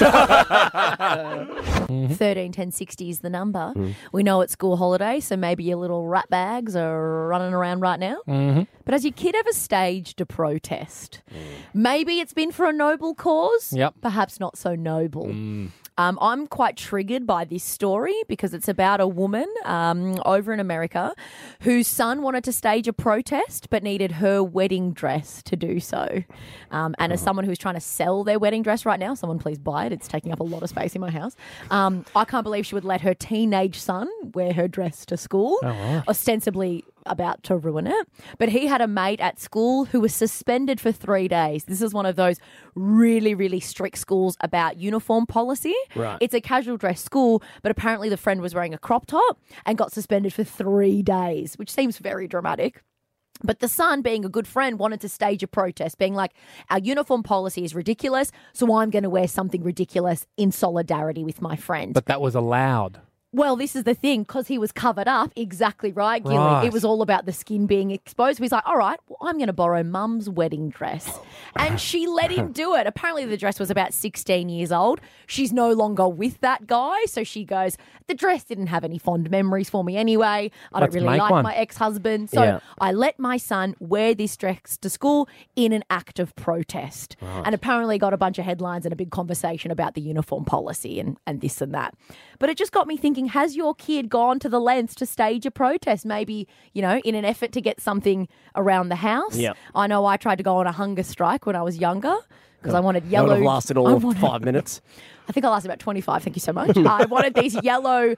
13 10 60 is the number. We know it's school holiday, so maybe your little rat bags are running around right now. But has your kid ever staged a protest? Maybe it's been for a noble cause. Yep. Perhaps not so noble. I'm quite triggered by this story because it's about a woman over in America whose son wanted to stage a protest but needed her wedding dress to do so. And as someone who's trying to sell their wedding dress right now, someone please buy it. It's taking up a lot of space in my house. I can't believe she would let her teenage son wear her dress to school, ostensibly about to ruin it. But he had a mate at school who was suspended for 3 days. This is one of those really, really strict schools about uniform policy. Right. It's a casual dress school, but apparently the friend was wearing a crop top and got suspended for 3 days, which seems very dramatic. But the son, being a good friend, wanted to stage a protest, being like, our uniform policy is ridiculous, so I'm going to wear something ridiculous in solidarity with my friend. But that was allowed. Well, this is the thing, because he was covered up, exactly right, Gilly. Right. It was all about the skin being exposed. He's like, all right, well, I'm going to borrow mum's wedding dress. And she let him do it. Apparently the dress was about 16 years old. She's no longer with that guy. So she goes, the dress didn't have any fond memories for me anyway. I don't Let's really make like one. my ex-husband. So I let my son wear this dress to school in an act of protest. And apparently got a bunch of headlines and a big conversation about the uniform policy and this and that. But it just got me thinking, has your kid gone to the lengths to stage a protest? Maybe, you know, in an effort to get something around the house. Yep. I know I tried to go on a hunger strike when I was younger because I wanted That yellow. would have lasted all of 5 minutes. I think I lasted about 25. Thank you so much. I wanted these yellow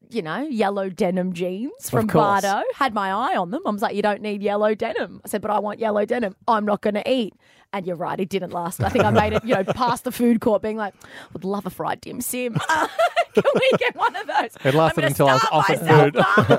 denim jeans from course. Bardo. Had my eye on them. I was like, you don't need yellow denim. I said, but I want yellow denim. I'm not going to eat. And you're right, it didn't last. I think I made it, past the food court being like, would love a fried dim sim. Can we get one of those? It lasted until I was offered food.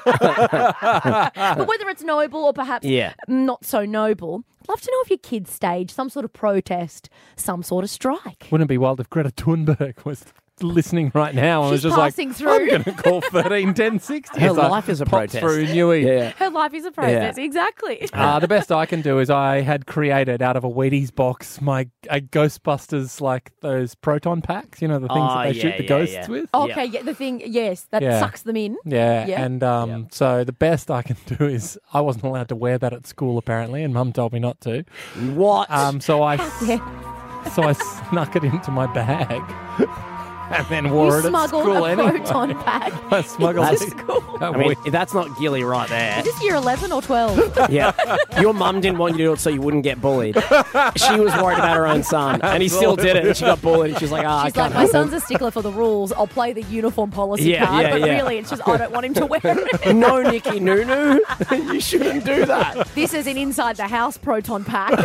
But whether it's noble or perhaps not so noble, I'd love to know if your kids stage some sort of protest, some sort of strike. Wouldn't it be wild if Greta Thunberg was listening right now and was She's just like, passing through. I'm going to call 13 10 60. Her It's like, life is a pop protest. through Newey. Her life is a protest, exactly. The best I can do is I had created out of a Wheaties box a Ghostbusters, like those proton packs, the things that they shoot the ghosts with. Okay, the thing, that sucks them in. Yeah. And so the best I can do is I wasn't allowed to wear that at school apparently, and Mum told me not to. What? So I snuck it into my bag. And then wore it at smuggled school a anyway. proton pack. I smuggled into it. school. I mean, that's not gilly right there. Is this year 11 or 12? Yeah. Your mum didn't want you to do it so you wouldn't get bullied. She was worried about her own son, and he still did it, and she got bullied, and she's like, I She's can't like, my help son's him. a stickler for the rules. I'll play the uniform policy Yeah, card, yeah, but yeah. really it's just I don't want him to wear it. No, Nikki Nunu. You shouldn't do that. This is an inside the house proton pack.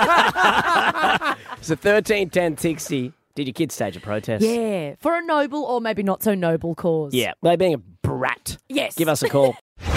So 13, 10, 60. Did your kids stage a protest? Yeah, for a noble or maybe not so noble cause. Yeah. They being a brat. Yes. Give us a call.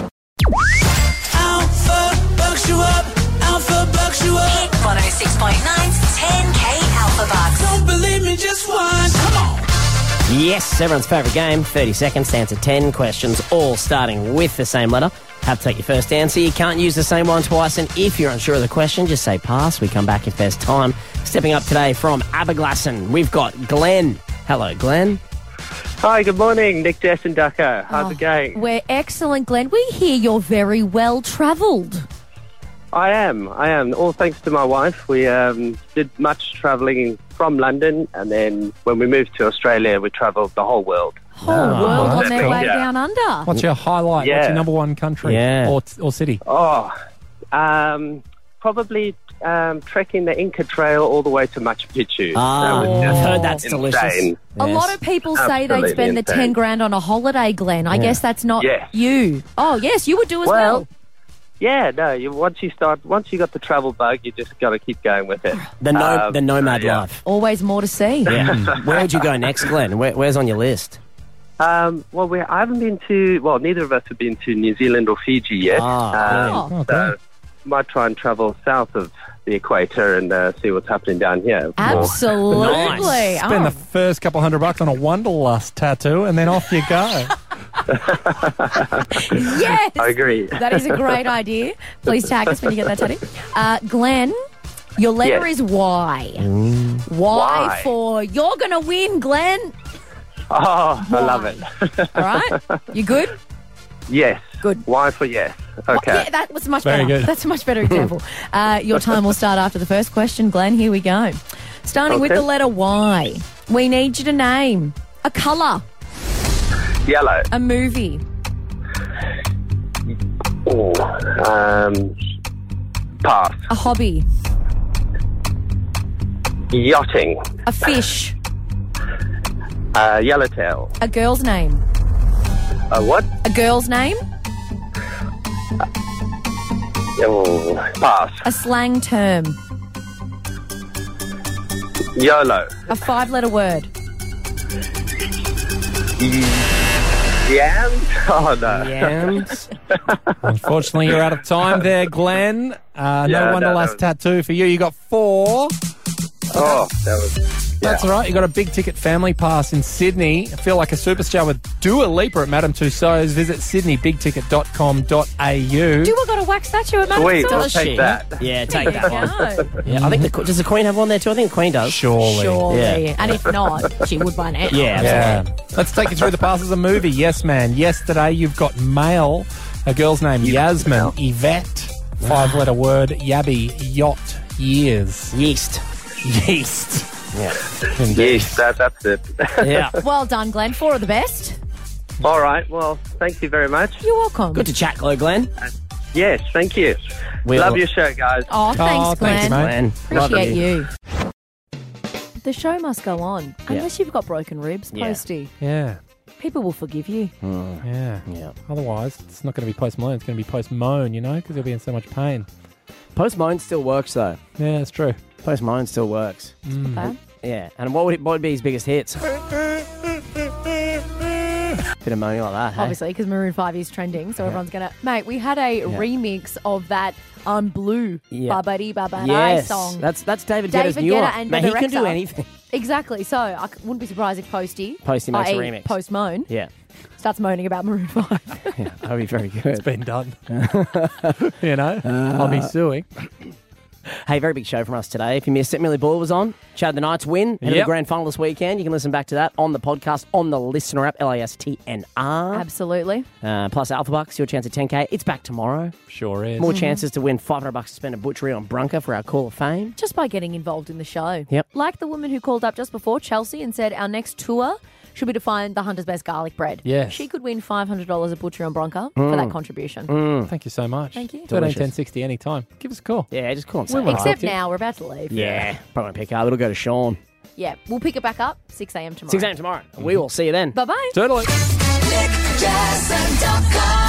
Alpha bucks you up. Alpha bucks you up. 106.9's 10K Alpha Bucks. Don't believe me, just watch. Come on. Yes, everyone's favourite game. 30 seconds to answer 10 questions, all starting with the same letter. Have to take your first answer. You can't use the same one twice, and if you're unsure of the question, just say pass. We come back if there's time. Stepping up today from Aberglasslyn, we've got Glenn. Hello, Glenn. Hi, good morning, Nick, Jess and Ducker. How's it going? We're excellent, Glenn. We hear you're very well travelled. I am. All thanks to my wife. We did much travelling from London, and then when we moved to Australia, we travelled the whole world. Whole world on their way Yeah. down under. What's your highlight? Yeah. What's your number one country or city? Oh, probably trekking the Inca Trail all the way to Machu Picchu. Ah, That was I've just heard that's insane. delicious. A lot of people say they'd Absolutely spend the insane. 10 grand on a holiday, Glenn. I Yeah. guess that's not Yes. you. Oh, yes, you would do as well. Yeah, no. Once you got the travel bug, you just got to keep going with it. The nomad yeah. life. Always more to see. Yeah. Where would you go next, Glenn? Where's on your list? I haven't been to. Well, neither of us have been to New Zealand or Fiji yet. So might try and travel south of the equator and see what's happening down here. Absolutely. Spend the first couple $100 on a Wanderlust tattoo, and then off you go. Yes. I agree. That is a great idea. Please tag us when you get that tattoo. Glenn, your letter Yes. is Y. Y for you're going to win, Glenn. Oh, I love it. All right? You good? Yes. Good. Why for yes? Okay. Yeah, that was much Very better. good. That's a much better example. Your time will start after the first question, Glenn. Here we go. Starting with Okay. the letter Y. We need you to name a colour, Yellow. a movie, Oh, pass. a hobby, Yachting. a fish, Yellowtail. a girl's name. A what? A girl's name, Oh, pass. a slang term, YOLO. a 5-letter word. Yams? Oh, no. Yams? Unfortunately, you're out of time there, Glenn. Yeah, no no, Wanderlust that tattoo for you. You got 4. Oh, that was... That's all right. You got a big ticket family pass in Sydney. Feel like a superstar with Dua Lipa at Madame Tussauds. Visit sydneybigticket.com.au. Do we got a wax statue at Madame Sweet, Tussauds? we'll take that. Yeah, There take you that one. go. Yeah, I think does the Queen have one there too? I think the Queen does. Surely. Surely. And if not, she would by now. Yeah, Let's take you through the passes of movie. Yes, man. Yesterday, you've got Mail, a girl's name, Yasmin, Yvette, 5-letter word, Yabby, Yacht, Years. Yeast. Yeast. Yeah. Yes, that's it. Yeah. Well done, Glenn. 4 of the best. All right. Well, thank you very much. You're welcome. Good to chat, Glenn. Yes, thank you. Love your show, guys. Oh, thanks, Glenn. Glenn. Appreciate you. The show must go on. Unless you've got broken ribs, Yeah. Posty. Yeah. People will forgive you. Yeah. Yeah. Otherwise, it's not going to be Post Malone. It's going to be Post Moan, you know, because he'll be in so much pain. Post Malone still works though. Yeah, it's true. Post Malone still works. Not bad. Yeah. And what would be his biggest hits? Bit of moaning like that, hey? Obviously, because Maroon 5 is trending, so everyone's going to... Mate, we had a remix of that Blue Babadi Babada Yes. song. That's David Guetta's new one. and Mate, the he can do Rexha. anything. Exactly. So I wouldn't be surprised if Posty makes a i.e. remix. Post Moan, Yeah. starts moaning about Maroon 5. Yeah, that'd be very good. It's been done. You know, I'll be suing. Hey, very big show from us today. If you missed it, Millie Buller was on. Chad the Knights win. And the Yep. grand final this weekend. You can listen back to that on the podcast, on the Listener app, LASTNR. Absolutely. Plus Alpha Bucks, your chance at 10K. It's back tomorrow. Sure is. More chances to win $500 to spend a butchery on Brunker for our Call of Fame. Just by getting involved in the show. Yep. Like the woman who called up just before, Chelsea, and said, our next tour should be to find the Hunter's Best garlic bread. Yes. She could win $500 at Butcher and Bronca for that contribution. Thank you so much. Thank you. 13 Delicious. 10 60 anytime. Give us a call. Yeah, just call and We say. won't Except hold you. now, we're about to leave. Yeah, probably won't pick up. It'll go to Sean. Yeah, we'll pick it back up 6 a.m. tomorrow. 6 a.m. tomorrow. We will see you then. Bye-bye. Totally. NickJackson.com.